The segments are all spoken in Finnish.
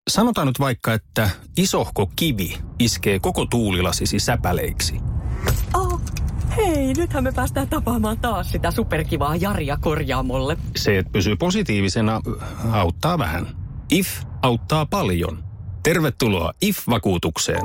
Sanotaan nyt vaikka, että isohko kivi iskee koko tuulilasisi säpäleiksi. Oh, hei, nythän me päästään tapaamaan taas sitä superkivaa Jaria korjaamolle. Se, että pysyy positiivisena, auttaa vähän. IF auttaa paljon. Tervetuloa IF-vakuutukseen.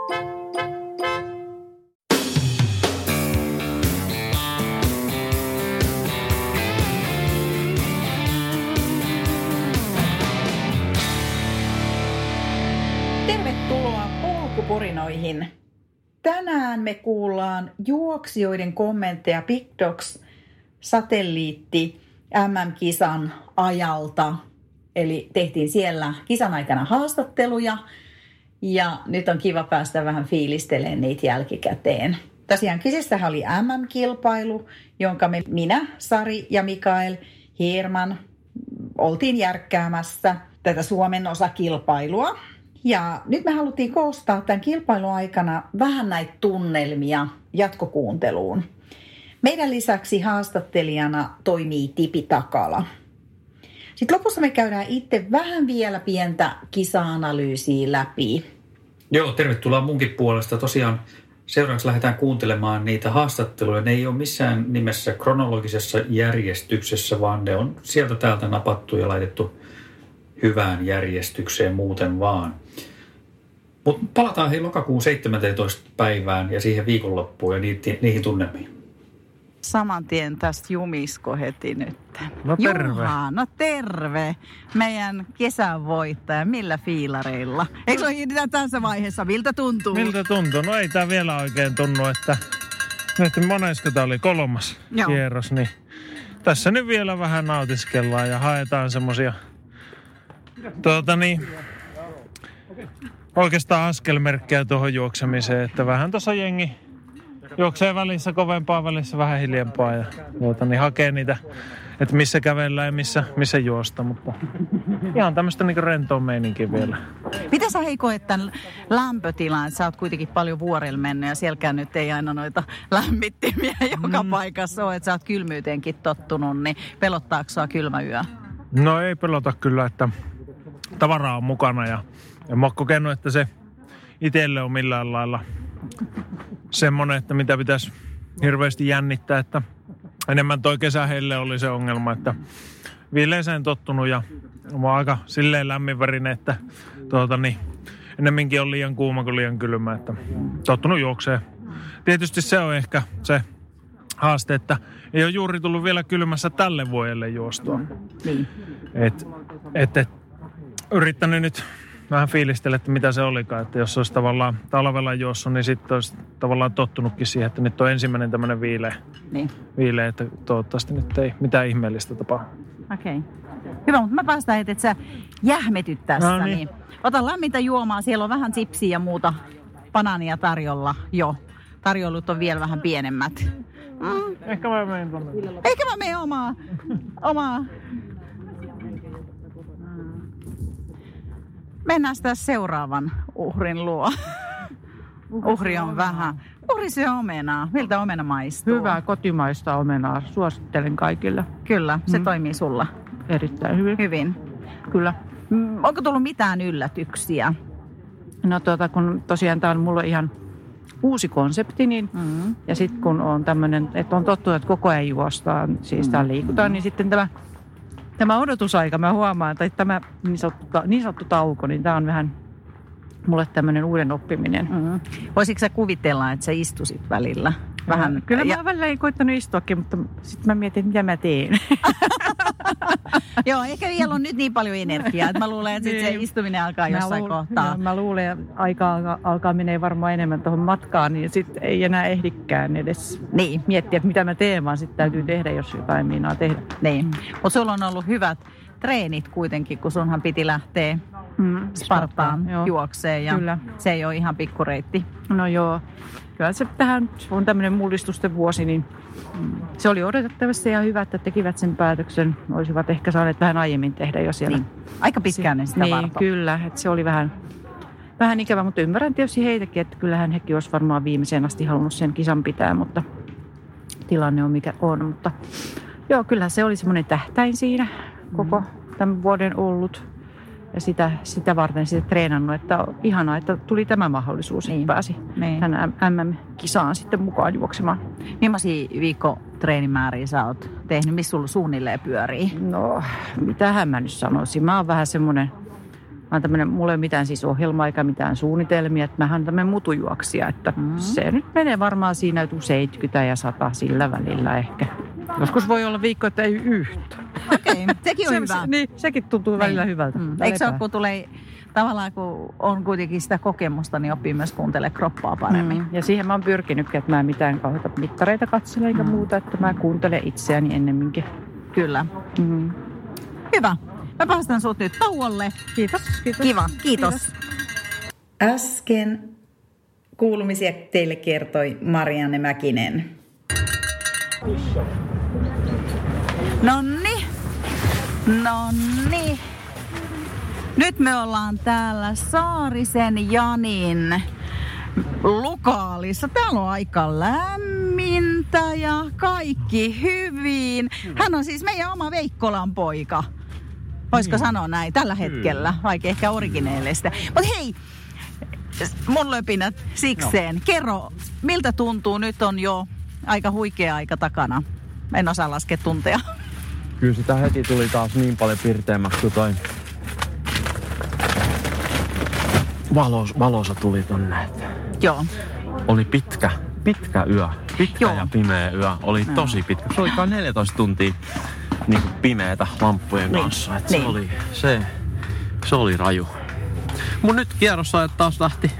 Tervetuloa polkuporinoihin. Tänään me kuullaan juoksijoiden kommentteja Big Dogs satelliitti MM-kisan ajalta. Eli tehtiin siellä kisan aikana haastatteluja ja nyt on kiva päästä vähän fiilistelemään niitä jälkikäteen. Tosiaan kyseessähän oli MM-kilpailu, jonka minä, Sari ja Mikael Hierman oltiin järkkäämässä tätä Suomen osakilpailua. Ja nyt me haluttiin koostaa tämän kilpailun aikana vähän näitä tunnelmia jatkokuunteluun. Meidän lisäksi haastattelijana toimii Tipi Takala. Sitten lopussa me käydään itse vähän vielä pientä kisa-analyysiä läpi. Joo, tervetuloa munkin puolesta. Tosiaan seuraavaksi lähdetään kuuntelemaan niitä haastatteluja. Ne ei ole missään nimessä kronologisessa järjestyksessä, vaan ne on sieltä täältä napattu ja laitettu hyvään järjestykseen muuten vaan. Mutta palataan lokakuun 17. päivään ja siihen viikonloppuun ja niihin tunnelmiin. Saman tien tästä jumisko heti nyt. No terve. Juha, no terve. Meidän kesän voittaja. Millä fiilareilla? Eikö se ole tässä vaiheessa? Miltä tuntuu? Miltä tuntuu? No ei tämä vielä oikein tunnu, että monesko tämä oli 3. kierros. Niin tässä nyt vielä vähän nautiskellaan ja haetaan semmosia oikeastaan askelmerkkejä tuohon juoksemiseen, että vähän tuossa jengi juoksee välissä kovempaa, välissä vähän hiljempaa ja hakee niitä, että missä kävellään ja missä juosta, mutta ihan tämmöistä niinku rentoa meininkiä vielä. Miten sä koet tämän lämpötilan? Sä oot kuitenkin paljon vuorella mennyt ja sielläkään nyt ei aina noita lämmittimiä joka paikassa ole, että sä oot kylmyyteenkin tottunut, niin pelottaako sua kylmä yö? No ei pelota kyllä, että tavaraa on mukana ja mä oon kokenut, että se itselle on millään lailla semmoinen, että mitä pitäisi hirveästi jännittää, että enemmän toi kesähelle oli se ongelma, että viileeseen tottunut ja mä oon aika silleen lämminvärinen, että ennemminkin on liian kuuma kuin liian kylmä, että tottunut juokseen. Tietysti se on ehkä se haaste, että ei ole juuri tullut vielä kylmässä tälle vuodelle juostua. Niin. Et yrittänyt nyt vähän fiilistellä, että mitä se olikaan. Että jos olisi tavallaan talvella juossut, niin sitten olisi tavallaan tottunutkin siihen, että nyt on ensimmäinen tämmöinen viileä, että toivottavasti nyt ei mitään ihmeellistä tapahdu. Okei. Hyvä, mutta mä päästään, että sä jähmetyt tässä. No niin. Ota lämmintä juomaa, siellä on vähän sipsiä ja muuta banaania tarjolla jo. Tarjoulut on vielä vähän pienemmät. Ehkä mä menen tuonne. Ehkä mä menen omaa. Mennään sitä seuraavan uhrin luo. Uhri on vähän. Uhri se omenaa. Miltä omena maistuu? Hyvää kotimaista omenaa. Suosittelen kaikille. Kyllä, se toimii sulla. Erittäin hyvin. Kyllä. Onko tullut mitään yllätyksiä? No kun tosiaan tämä on mulle ihan uusi konsepti, niin ja sitten kun on tämmöinen, että on tottunut, että koko ajan juostaan, siis täällä liikutaan, niin sitten tämä odotusaika, mä huomaan, että tämä niin sanottu tauko, niin tämä on vähän mulle tämmöinen uuden oppiminen. Voisitko sä kuvitella, että sä istusit välillä? Vähän. Kyllä mä välillä ei koittanut istuakin, mutta sitten mä mietin, mitä mä teen. Joo, ehkä vielä on nyt niin paljon energiaa, että mä luulen, että se istuminen alkaa jossain kohtaa. Mä luulen, että aika alkaa menee varmaan enemmän tuohon matkaan, niin sitten ei enää ehdikään edes miettiä, että mitä mä teen, vaan sitten täytyy tehdä, jos jotain meinaa tehdä. Niin, mutta sulla on ollut hyvät treenit kuitenkin, kun sunhan piti lähteä Spartaan juokseen ja kyllä. Se ei ole ihan pikkureitti. No joo, kyllä se on tämmöinen mullistusten vuosi, niin se oli odotettavasti ihan hyvä, että tekivät sen päätöksen. Olisivat ehkä saaneet vähän aiemmin tehdä jo siellä. Niin. Aika pitkään ne sitä vartoi. Kyllä, että se oli vähän ikävä, mutta ymmärrän tietysti heitäkin, että kyllähän hekin olisi varmaan viimeiseen asti halunnut sen kisan pitää, mutta tilanne on mikä on. Mutta joo, kyllähän se oli semmoinen tähtäin siinä koko tämän vuoden ollut. ja sitä varten sitten treenannut, että ihanaa, että tuli tämä mahdollisuus, että pääsi tämän MM-kisaan sitten mukaan juoksemaan. Millaisia viikkotreenimäärää sä oot tehnyt? Missä sulla suunnilleen pyörii? No, mitähän mä nyt sanoisin. Mä oon vähän semmoinen, mulla ei ole mitään siis ohjelmaa eikä mitään suunnitelmia, että mähän on tämmöinen mutujuoksija, että se nyt menee varmaan siinä 70 ja 100 sillä välillä ehkä. Joskus voi olla viikko, että ei yhtä. Okei, sekin on hyvä. Niin, sekin tuntuu välillä hyvältä. Eikö se ole, kun tulee tavallaan, kun on kuitenkin sitä kokemusta, niin oppii myös kuuntelemaan kroppaa paremmin. Ja siihen mä oon pyrkinytkin, että mä en mitään kauheita mittareita katsele eikä muuta, että mä kuuntelen itseäni ennemminkin. Kyllä. Hyvä. Mä päästän sut nyt tauolle. Kiitos. Kiva, kiitos. Äsken kuulumisia teille kertoi Marianne Mäkinen. Nonni. Nyt me ollaan täällä Saarisen Janin lokaalissa. Täällä on aika lämmintä ja kaikki hyvin. Hän on siis meidän oma Veikkolan poika. Voisiko sanoa näin tällä hetkellä, vaikka ehkä origineellista. Mutta hei, mun löpinät sikseen. Kerro, miltä tuntuu? Nyt on jo aika huikea aika takana. En osaa laskea tunteja. Kyllä sitä heti tuli taas niin paljon pirteämmäksi, kun toi valossa tuli tonne. Joo. Oli pitkä yö. Pitkä ja pimeä yö. Oli tosi pitkä. Se oli 14 tuntia niin kuin pimeätä lamppujen kanssa. Et se oli raju. Mun nyt kierrosajat taas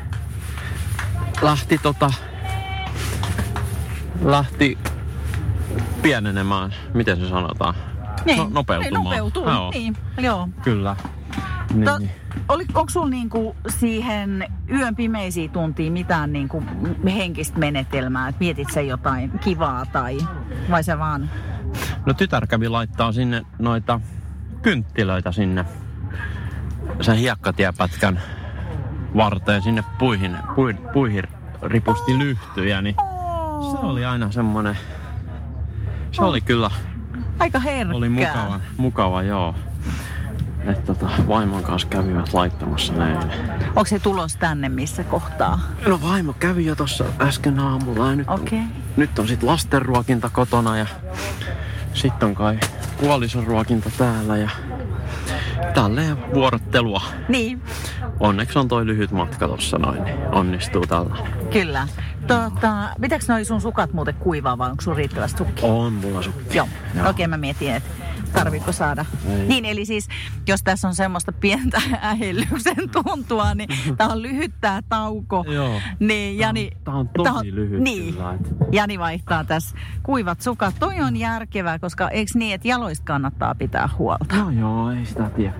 lähti pienenemään. Miten se sanotaan? Nopeutumaan. Joo. Kyllä. Niin. Onko sulla niinku siihen yön pimeisiin tuntiin mitään niinku henkistä menetelmää? Et mietit sä jotain kivaa vai se vaan? No tytär kävi laittaa sinne noita kynttilöitä sinne sen hiekkatiepätkän varteen sinne puihin ripusti lyhtyjä, niin se oli aina semmonen, se oli kyllä aika herkkää. Oli mukava joo. Että vaimon kanssa kävivät laittamassa näin. Onko se tulos tänne missä kohtaa? No vaimo kävi jo tossa äsken aamulla ja nyt on sit lastenruokinta kotona ja sitten on kai puolisoruokinta täällä ja tälleen vuorottelua. Niin. Onneksi on toi lyhyt matka tossa noin, niin onnistuu tällä. Kyllä. Pitääkö noi sun sukat muuten kuivaa vai onko sun riittävästi sukkia? On mulla sukkia. Joo. Okei, mä mietin, että tarvitko saada. Niin, eli siis, jos tässä on semmoista pientä ähellyksen tuntua, niin tää on lyhyt tää tauko. Joo. Niin, Jani... Tää on tosi lyhyt. Niin, kyllä, Jani vaihtaa tässä kuivat sukat. Toi on järkevää, koska eikö niin, että jaloista kannattaa pitää huolta? No joo, ei sitä tiedä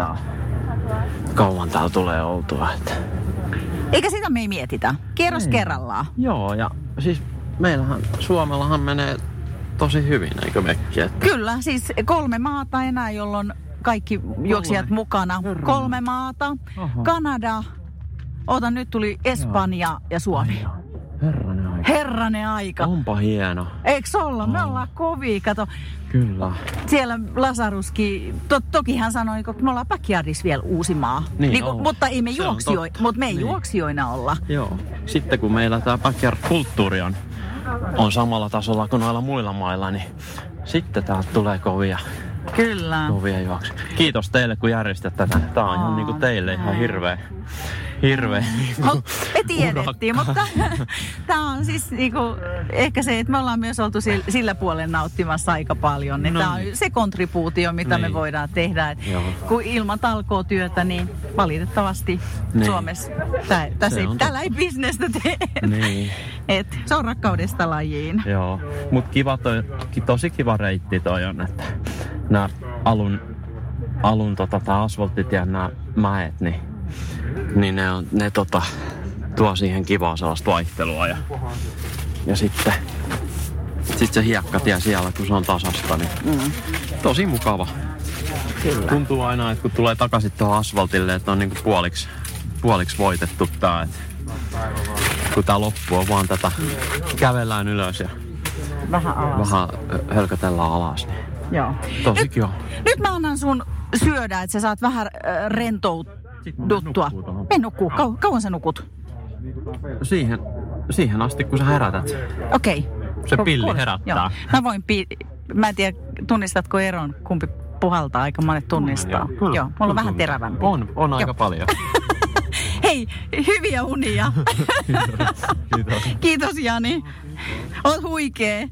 kauan täällä tulee oltua. Että... Eikä sitä me ei mietitä. Kierros kerrallaan. Joo, ja siis Suomellahan menee tosi hyvin, eikö mekki? Että... Kyllä, siis 3 maata enää, jolloin kaikki juoksijat mukana. 3 maata. Aha. Kanada. Nyt tuli Espanja ja Suomi. Herranen aika. Onpa hieno. Eiks olla? Me ollaan kovia. Kato. Kyllä. Siellä Lasaruskin, toki hän sanoi, että me ollaan backyardissa vielä Uusimaa. Niin mutta ei me mutta me ei juoksijoina olla. Joo. Sitten kun meillä tämä backyard-kulttuuri on samalla tasolla kuin noilla muilla mailla, niin sitten täältä tulee kovia juoksuja. Kiitos teille, kun järjestät tätä. Tää on ihan niinku teille ihan hirveä. Me tiedettiin, mutta tämä on siis niinku, ehkä se, että me ollaan myös oltu sillä puolella nauttimassa aika paljon. Niin tämä on se kontribuutio, mitä me voidaan tehdä. Kun ilman talkootyötä, niin valitettavasti Suomessa täällä ei bisnestä tee. Niin. Et se on rakkaudesta lajiin. Joo, mutta tosi kiva reitti toi on, että nämä alun asfalttit ja nämä mäet, niin ne tuo siihen kivaa sellaista vaihtelua ja sitten se hiekkatie siellä, kun se on tasasta, niin tosi mukava. Kyllä. Tuntuu aina, että kun tulee takaisin tuohon asfaltille, että on niinku puoliksi voitettu tää, että kun tää loppu on vaan tätä kävellään ylös ja vähän hölkötellään alas. Niin joo. Tosi kiva. Nyt mä annan sun syödä, että sä saat vähän rentouduttua. Me nukkuu. Kauan sä nukut? Siihen asti, kun sä herätät. Okei. Se pilli herättää. Joo. Mä en tiedä, tunnistatko eron, kumpi puhaltaa, aika monet tunnistaa. Joo, mulla on vähän terävämpi. On aika paljon. Hei, hyviä unia. Kiitos. Kiitos Jani. Oot huikee.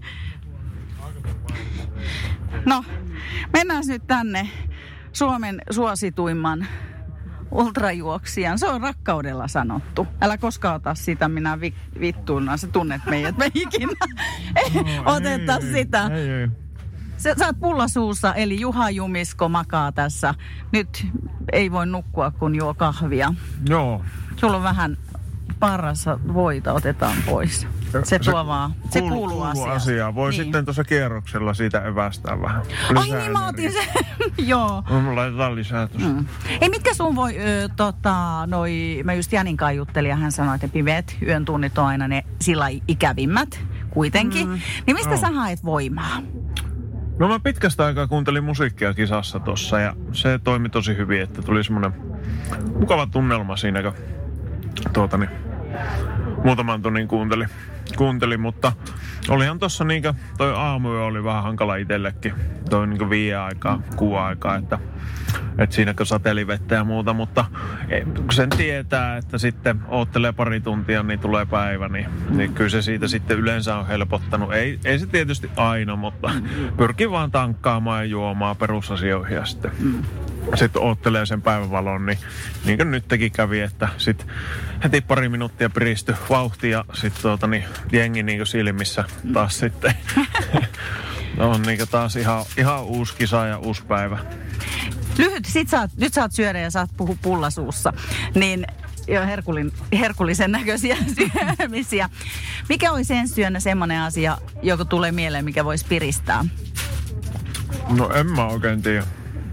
No, mennään nyt tänne Suomen suosituimman ultrajuoksijan. Se on rakkaudella sanottu. Älä koskaan ota sitä, minä vittuillaan. Sä tunnet meidät, me ikinä oteta sitä. Ei. Sä oot pulla suussa, eli Juha Jumisko makaa tässä. Nyt ei voi nukkua, kun juo kahvia. Joo. Sulla on vähän parassa voita, otetaan pois. Se kuuluu asiaan. Voi sitten tuossa kierroksella siitä evästää vähän. Ai niin, mä otin sen. Joo. Mulla laitetaan lisää tuossa. Ei, mitkä sun voi, mä just Janin kanssa juttelin ja hän sanoi, että pimeät yön tunnit on aina ne sillä ikävimmät kuitenkin. Niin mistä sä haet voimaa? No mä pitkästä aikaa kuuntelin musiikkia kisassa tossa ja se toimi tosi hyvin, että tuli semmonen mukava tunnelma siinä, kun muutaman tunnin kuuntelin, mutta olihan tossa niinkö, toi aamuyö oli vähän hankala itsellekin, toi niinkö 5 aikaa, 6 aikaa, että siinäkö sateli vettä ja muuta, mutta kun sen tietää, että sitten oottelee pari tuntia, niin tulee päivä, niin kyllä se siitä sitten yleensä on helpottanut. Ei se tietysti aina, mutta pyrkii vaan tankkaamaan ja juomaan perusasioihin ja sitten oottelee sen päivänvalon, niin kuin nyt teki kävi, että sitten heti pari minuuttia piristyi vauhti ja sitten jengi niin kuin silmissä taas sitten on niin kuin taas ihan uusi kisa ja uusi päivä. Lyhyt, nyt saat syödä ja saat puhua pullasuussa, niin jo herkullisen näköisiä syömisiä. Mikä olisi ensi syönä semmoinen asia, joka tulee mieleen, mikä voisi piristää? No en mä oikein tiedä.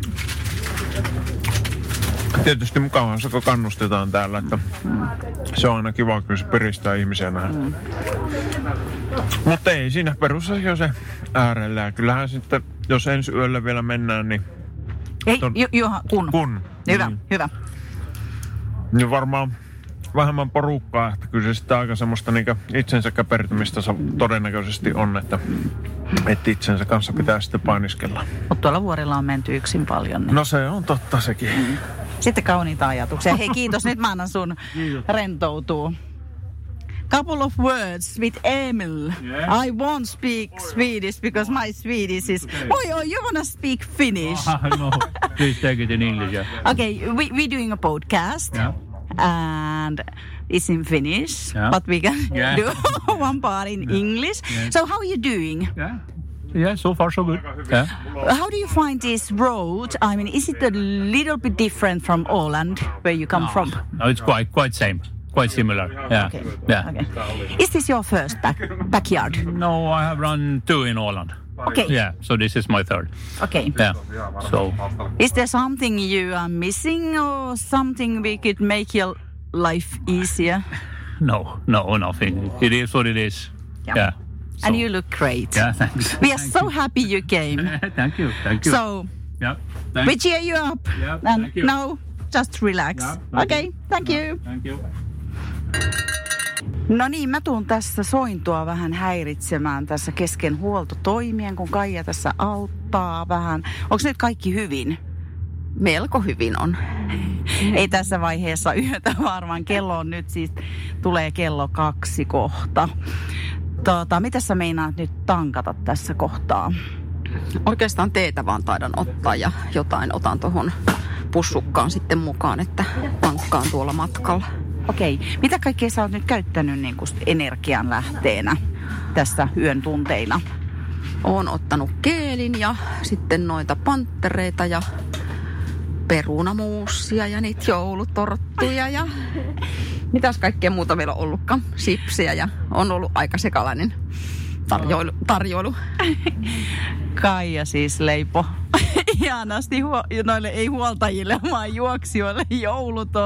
Tietysti mukavan se, kun kannustetaan täällä, että se on aina kiva, kun se piristää ihmisiä nähdä. Mutta ei siinä perusasia se äärellä. Ja kyllähän sitten, jos ensi yölle vielä mennään, niin... Ei, kun. Hyvä, hyvä. Niin varmaan vähemmän porukkaa, että kyllä se sitten aika semmoista niinku itsensä käpertymistä todennäköisesti on, että itsensä kanssa pitää sitten painiskella. Mutta tuolla vuorilla on menty yksin paljon. Niin. No se on totta sekin. Sitten kauniita ajatuksia. Hei kiitos, nyt mä annan sun rentoutuu. Couple of words with Emil. Yeah. I won't speak Swedish because my Swedish is... Okay. Oh, you wanna speak Finnish? No, please take it in English. Yeah. Okay, we're doing a podcast. Yeah. And it's in Finnish, but we can do one part in English. Yeah. So how are you doing? Yeah, so far so good. Yeah. How do you find this road? I mean, is it a little bit different from Åland, where you come from? No, it's quite same. Quite similar. Yeah. Okay. Yeah. Okay. Is this your first backyard? No, I have run 2 in Åland. Okay. Yeah, so this is my 3rd. Okay. Yeah. So. Is there something you are missing or something we could make your life easier? No, nothing. It is what it is. Yeah. So. And you look great. Yeah, thanks. We are so happy you came. Thank you. So, we cheer you up. Yeah, and thank you. now, just relax. Yeah, okay, thank you. Thank you. No niin, mä tuun tässä sointua vähän häiritsemään tässä kesken huoltotoimien, kun Kaija tässä auttaa vähän. Onko nyt kaikki hyvin? Melko hyvin on. Ei tässä vaiheessa yötä varmaan. Kello on nyt siis, tulee kello 2 kohta. Mitä sä meinaat nyt tankata tässä kohtaa? Oikeastaan teetä vaan taidan ottaa ja jotain otan tuohon pussukkaan sitten mukaan, että tankkaan tuolla matkalla. Okei. Mitä kaikkea sä oot nyt käyttänyt niin kuin energian lähteenä tässä yön tunteina? Oon ottanut keelin ja sitten noita panttereita ja perunamuusia ja niitä joulutorttuja ja mitäs kaikkea muuta vielä on ollutkaan. Sipsiä ja on ollut aika sekalainen tarjoilu. Kaija siis leipo ihanasti noille ei huoltajille, vaan juoksijoille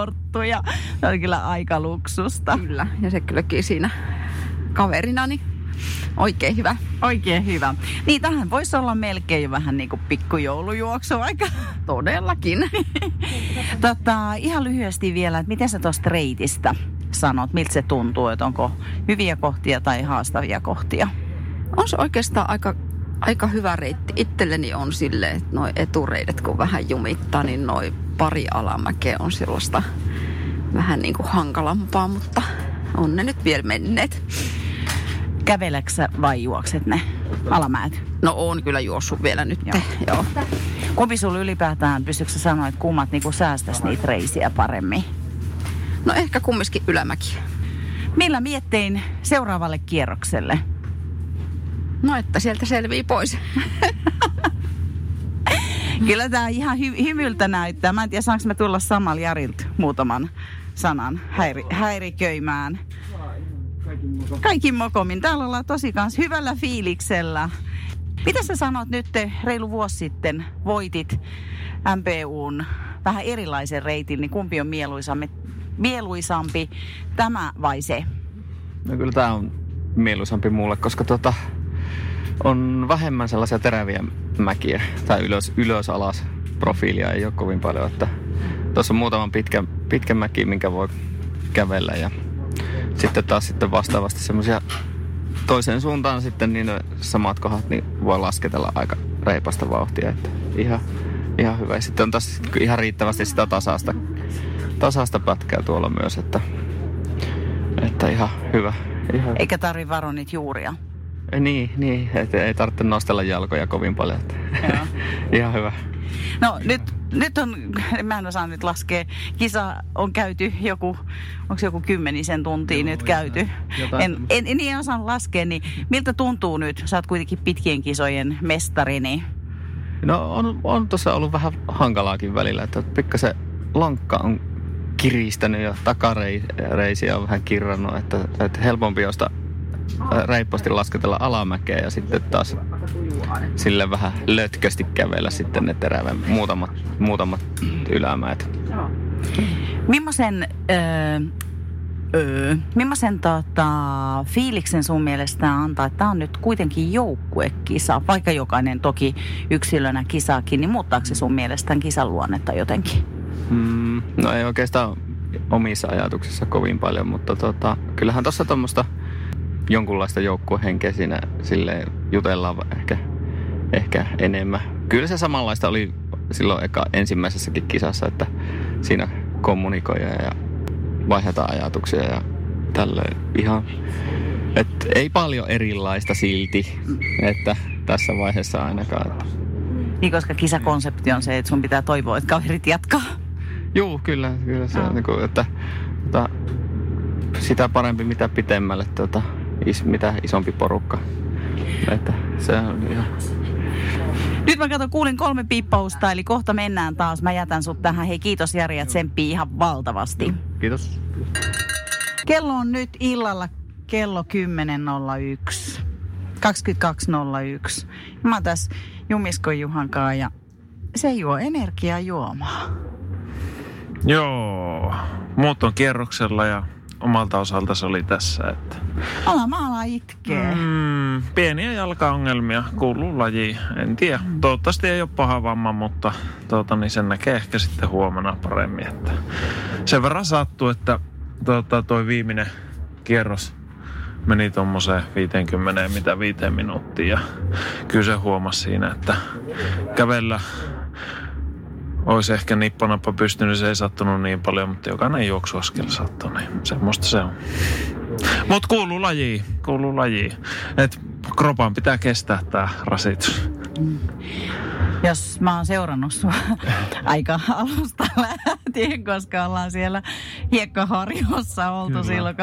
joulutorttuja. Se on kyllä aika luksusta. Kyllä, ja se kylläkin siinä kaverinani Oikein hyvä. Oikein hyvä. Niin tähän voisi olla melkein vähän niin kuin pikkujoulujuoksu aika. Todellakin. Ihan lyhyesti vielä, että miten sä tuosta reitistä sanot? Miltä se tuntuu, että onko hyviä kohtia tai haastavia kohtia? On se oikeastaan aika hyvä reitti. Itselleni on silleen, että noi etureidet kun vähän jumittaa, niin noi pari alamäkeä on sellaista vähän niin kuin hankalampaa, mutta on ne nyt vielä menneet. Käveleksä vai juokset ne alamäet? No on kyllä juossut vielä nyt. Joo. Kumpi sulla ylipäätään, pystytkö sä sanoa, että kummat niin säästäisi niitä reisiä paremmin? No ehkä kumminkin ylämäki. Millä miettein seuraavalle kierrokselle? No että sieltä selvii pois. Kyllä tämä ihan hymyltä näyttää. Mä en tiedä, saanko mä tulla samalla Jarilta muutaman sanan häiriköimään. Kaikin mokomin. Täällä ollaan tosi kans hyvällä fiiliksellä. Mitä sä sanot nyt reilu vuosi sitten voitit MPUn vähän erilaisen reitin, niin kumpi on mieluisampi, tämä vai se? No kyllä tää on mieluisampi mulle, koska on vähemmän sellaisia teräviä mäkiä tai ylös-alas profiilia ei ole kovin paljon. Että tuossa on muutaman pitkä mäki, minkä voi kävellä ja sitten taas vastaavasti semmoisia toiseen suuntaan sitten niin samat kohdat niin voi lasketella aika reipasta vauhtia. Että ihan hyvä. Ja sitten on taas ihan riittävästi sitä tasaista pätkää tuolla myös, että ihan hyvä. Eikä tarvi varoa niitä juuria. Niin, ei tarvitse nostella jalkoja kovin paljon. Ihan hyvä. No nyt on, mä en osaa nyt laskea, kisa on käyty onko joku 10 tuntia nyt käyty? En osaa laskea, niin miltä tuntuu nyt? Sä oot kuitenkin pitkien kisojen mestari, niin... No on tuossa ollut vähän hankalaakin välillä, että pikkasen lankka on kiristänyt ja takareisiä on vähän kirrannut, että helpompi josta reippaasti lasketella alamäkeä ja sitten taas sille vähän lötkösti kävellä sitten ne terävän muutamat ylämäet. Millaisen fiiliksen sun mielestä antaa, että tämä on nyt kuitenkin joukkuekisa, vaikka jokainen toki yksilönä kisaakin, niin muuttaako se sun mielestä tämän kisan luonnetta jotenkin? No ei oikeastaan omissa ajatuksissa kovin paljon, mutta kyllähän tuossa tuommoista jonkunlaista joukkuehenkeä siinä silleen jutellaan ehkä enemmän. Kyllä se samanlaista oli silloin ensimmäisessäkin kisassa, että siinä kommunikoidaan ja vaihdetaan ajatuksia ja tälleen ihan, että ei paljon erilaista silti, että tässä vaiheessa ainakaan. Niin, koska kisakonsepti on se, että sun pitää toivoa, että kaverit jatkaa. Joo, kyllä se on, niin kuin, että sitä parempi mitä pitemmälle, mitä isompi porukka. Että se on ihan... Nyt mä kuulin 3 piippausta, eli kohta mennään taas. Mä jätän sut tähän. Hei, kiitos Jari, että tsemppii ihan valtavasti. Kiitos. Kello on nyt illalla kello 10.01. 22.01. Mä oon tässä Jumiskon Juhan kanssa ja se juo energiajuomaa. Joo, muut on kierroksella ja omalta osalta se oli tässä, että... Maala itkee. Pieniä jalkaongelmia kuuluu lajiin. En tiedä. Toivottavasti ei ole paha vamma, mutta niin sen näkee ehkä sitten huomenna paremmin. Että sen verran sattuu, että toi viimeinen kierros meni tommoseen 5 minuuttia. Ja kyllä se huomasi siinä, että kävellä olisi ehkä nippanappa pystynyt, se ei sattunut niin paljon, mutta jokainen juoksuaskel sattuu, niin semmoista se on. Mutta kuuluu lajiin. Että kropan pitää kestää tää rasitus. Jos mä oon seurannut sua aika alusta lähtien, koska ollaan siellä hiekkaharjossa oltu kyllä. Silloin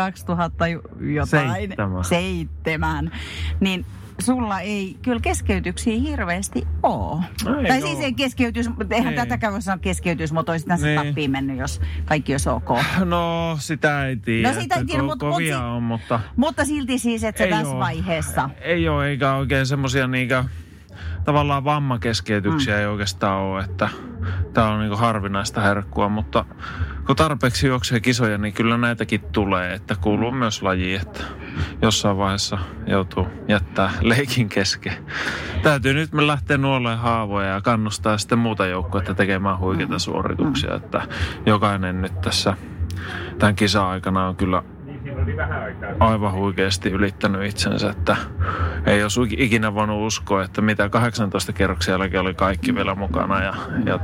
2007, niin sulla ei kyllä keskeytyksiä hirveästi ole. Tai siis ei keskeytys, eihän tätäkään voi sanoa keskeytys, mutta olisi tässä tappiin mennyt, jos kaikki olisi ok. No sitä ei tiedä, kovia on, mutta... Mutta silti siis, että se tässä vaiheessa... Ei ole, eikä oikein semmoisia niinkö tavallaan vammakeskeytyksiä ei oikeastaan ole, että tämä on niin kuin harvinaista herkkua, mutta kun tarpeeksi juoksee kisoja, niin kyllä näitäkin tulee, että kuuluu myös lajiin, että jossain vaiheessa joutuu jättää leikin kesken. Täytyy nyt me lähteä nuoleen haavoja ja kannustaa sitten muuta joukkoa tekemään huikeita suorituksia, että jokainen nyt tässä tämän kisa-aikana on kyllä aivan huikeasti ylittänyt itsensä, että ei olisi ikinä voinut uskoa, että mitä 18 kerroksen jälkeen oli kaikki vielä mukana ja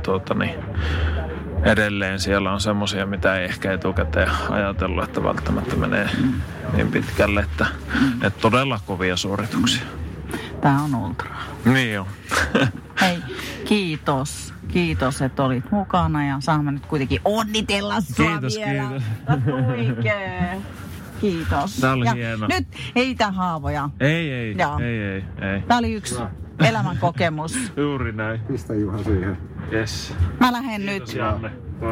edelleen siellä on semmoisia, mitä ei ehkä etukäteen ajatellut, että välttämättä menee niin pitkälle, että todella kovia suorituksia. Tämä on ultra. Niin on. Hei, kiitos. Kiitos, että olit mukana ja saamme nyt kuitenkin onnitella sua vielä. Kiitos. Huikee. Kiitos. Tämä oli hieno. Nyt ei tää haavoja. Ei. Tämä oli yksi elämän kokemus. Juuri näin. Pistä Juha siihen. Yes. Mä lähden nyt. Janne,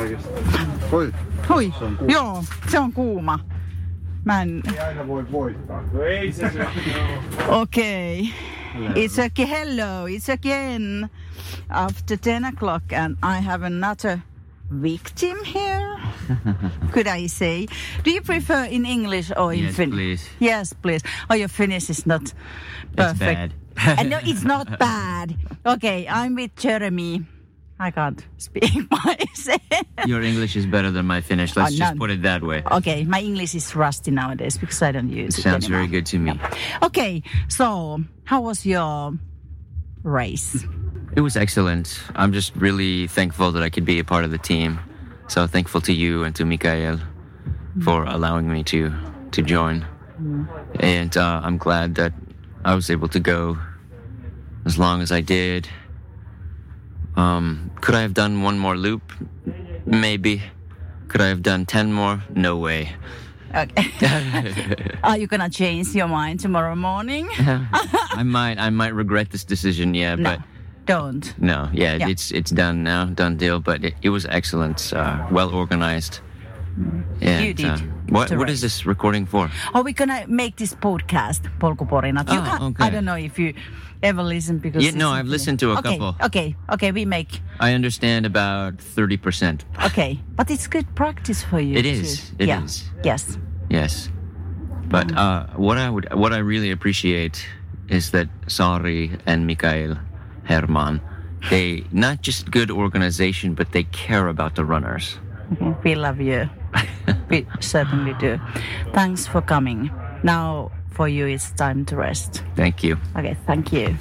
Hui. Joo, se on kuuma. Ei aina voi voittaa. No ei se. Okay. It's okay. Hello. It's again after 10 o'clock and I have another victim here. Could I say? Do you prefer in English or in Finnish? Please. Yes, please. Oh, your Finnish is not perfect. It's bad. No, it's not bad. Okay, I'm with Jeremy. I can't speak myself. Your English is better than my Finnish. Let's just put it that way. Okay, my English is rusty nowadays because I don't use it Sounds anymore. very good to me. Okay, so how was your race? It was excellent. I'm just really thankful that I could be a part of the team. So thankful to you and to Mikael for allowing me to join. And I'm glad that I was able to go as long as I did. Could I have done one more loop? Maybe. Could I have done 10 more? No way. Okay. Are you gonna change your mind tomorrow morning? I might regret this decision, yeah, No. but Don't. no, yeah. It's done now, done deal. But it was excellent, well organized. And, You did what is this recording for? Oh, we're gonna make this podcast, Polkuporinat. Okay. I don't know if you ever listen because... Yeah, no, I've listened to a couple. Okay, we make... I understand about 30%. Okay, but it's good practice for you. It is. It is. Yes. Yes. But what I really appreciate is that Sari and Mikael Herman, they not just good organization, but they care about the runners. We love you. We certainly do. Thanks for coming. Now for you it's time to rest. Thank you. Okay, thank you.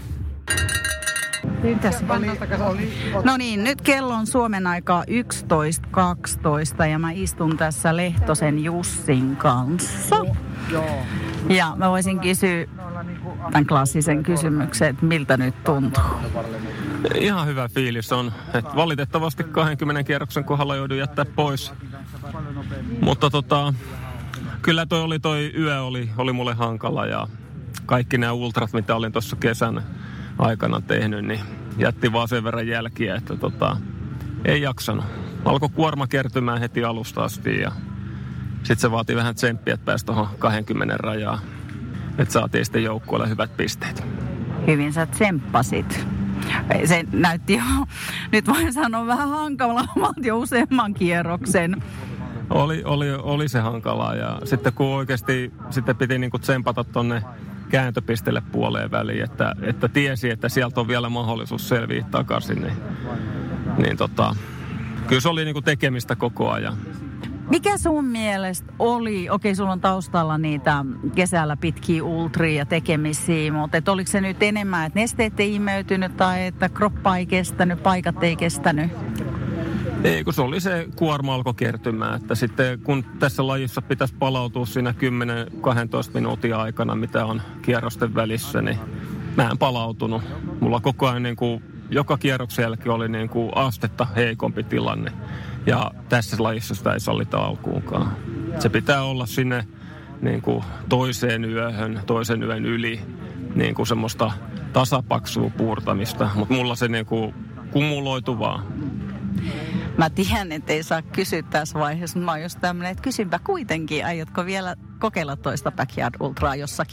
No niin, nyt kello on Suomen aikaa 11.12 ja mä istun tässä Lehtosen Jussin kanssa. Ja mä voisin kysyä tämän klassisen kysymyksen, että miltä nyt tuntuu? Ihan hyvä fiilis on. Että valitettavasti 20 kierroksen kohdalla joudun jättää pois. Mutta kyllä toi yö oli mulle hankala ja kaikki nämä ultrat, mitä olin tuossa kesän aikana tehnyt, niin jätti vaan sen verran jälkiä, että ei jaksanut. Alkoi kuorma kertymään heti alusta asti ja sitten se vaati vähän tsemppiä, että pääsi tuohon 20 rajaan. Että saatiin sitten joukkueelle hyvät pisteet. Hyvin sä tsemppasit. Se näytti jo, nyt voin sanoa, vähän hankalammalta jo useamman kierroksen. Oli se hankalaa ja sitten kun oikeasti sitten piti niinku tsempata tonne kääntöpisteelle puoleen väliin, että tiesi, että sieltä on vielä mahdollisuus selviä takaisin, niin kyllä se oli niinku tekemistä koko ajan. Mikä sun mielestä oli, okei sulla on taustalla niitä kesällä pitkiä ultria ja tekemisiä, mutta oliko se nyt enemmän, että nesteet ei imeytynyt tai että kroppa ei kestänyt, paikat ei kestänyt? Ei, kun se oli se kuorma alkoi kertymään, että sitten kun tässä lajissa pitäisi palautua siinä 10-12 minuutin aikana, mitä on kierrosten välissä, niin mä en palautunut. Mulla koko ajan joka kierroksen jälkeen oli astetta heikompi tilanne. Ja tässä lajissa sitä ei sallita alkuunkaan. Se pitää olla sinne toisen yön yli semmoista tasapaksua puurtamista. Mutta mulla se kumuloitu vaan. Mä tiedän, ettei saa kysyä tässä vaiheessa, mutta mä oon just tämmönen, että kysynpä kuitenkin, aiotko vielä kokeilla toista Backyard Ultraa jossakin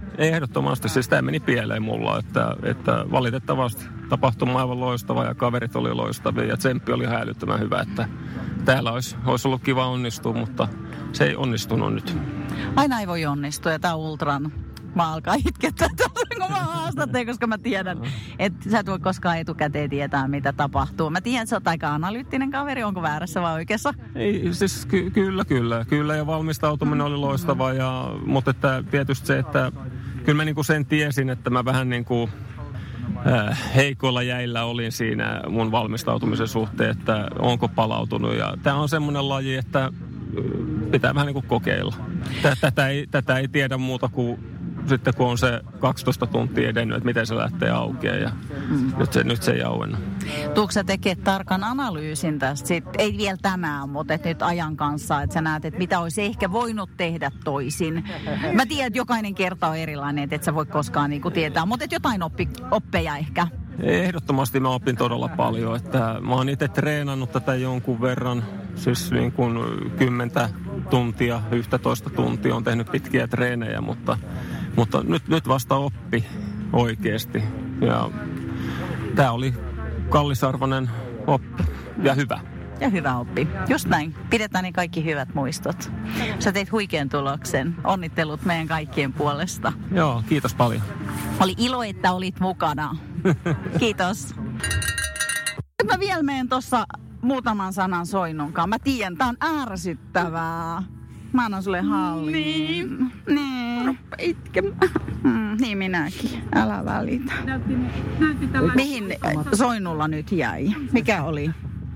ehdottomasti. Siis tämä meni pieleen mulla, että valitettavasti tapahtuma aivan loistava ja kaverit oli loistavia ja tsemppi oli ihan älyttömän hyvä, että täällä olisi ollut kiva onnistua, mutta se ei onnistunut nyt. Aina ei voi onnistua ja tämä ultran. Mä alkaa itkettää kun mä haastattelin, koska mä tiedän, että sä et voi koskaan etukäteen tietää, mitä tapahtuu. Mä tiedän, että sä oot aika analyyttinen kaveri, onko väärässä vai oikeassa? Ei, siis kyllä ja valmistautuminen oli loistava, mutta että tietysti se, että kyllä mä niinku sen tiesin, että mä vähän niinku heikoilla jäillä olin siinä mun valmistautumisen suhteen, että onko palautunut ja tää on semmoinen laji, että pitää vähän niinku kokeilla. Tätä ei tiedä muuta kuin sitten kun on se 12 tuntia edennyt, että miten se lähtee aukeaa ja nyt se ei auenna. Tuutko sä tekemään tarkan analyysin tästä? Ei vielä tänään, mutta nyt ajan kanssa, että sä näet, että mitä olisi ehkä voinut tehdä toisin. Mä tiedän, että jokainen kerta on erilainen, että et sä voi koskaan niinku tietää, mutta jotain oppeja ehkä. Ehdottomasti mä opin todella paljon, että mä oon itse treenannut tätä jonkun verran, siis niin kuin 10 tuntia, 11 tuntia, on tehnyt pitkiä treenejä, mutta nyt vasta oppi oikeasti. Ja tää oli kallisarvoinen oppi ja hyvä. Ja hyvä oppi. Just näin. Pidetään ne kaikki hyvät muistot. Sä teit huikean tuloksen. Onnittelut meidän kaikkien puolesta. Joo, kiitos paljon. Oli ilo, että olit mukana. Kiitos. Nyt mä vielä menen tossa muutaman sanan Soinnunkaan. Mä tiedän, tää on ärsyttävää. Mä annan sulle hallin. Niin. Ruppa itkemään. Niin minäkin. Älä välitä. Mihin Soinnulla nyt jäi? Mikä oli?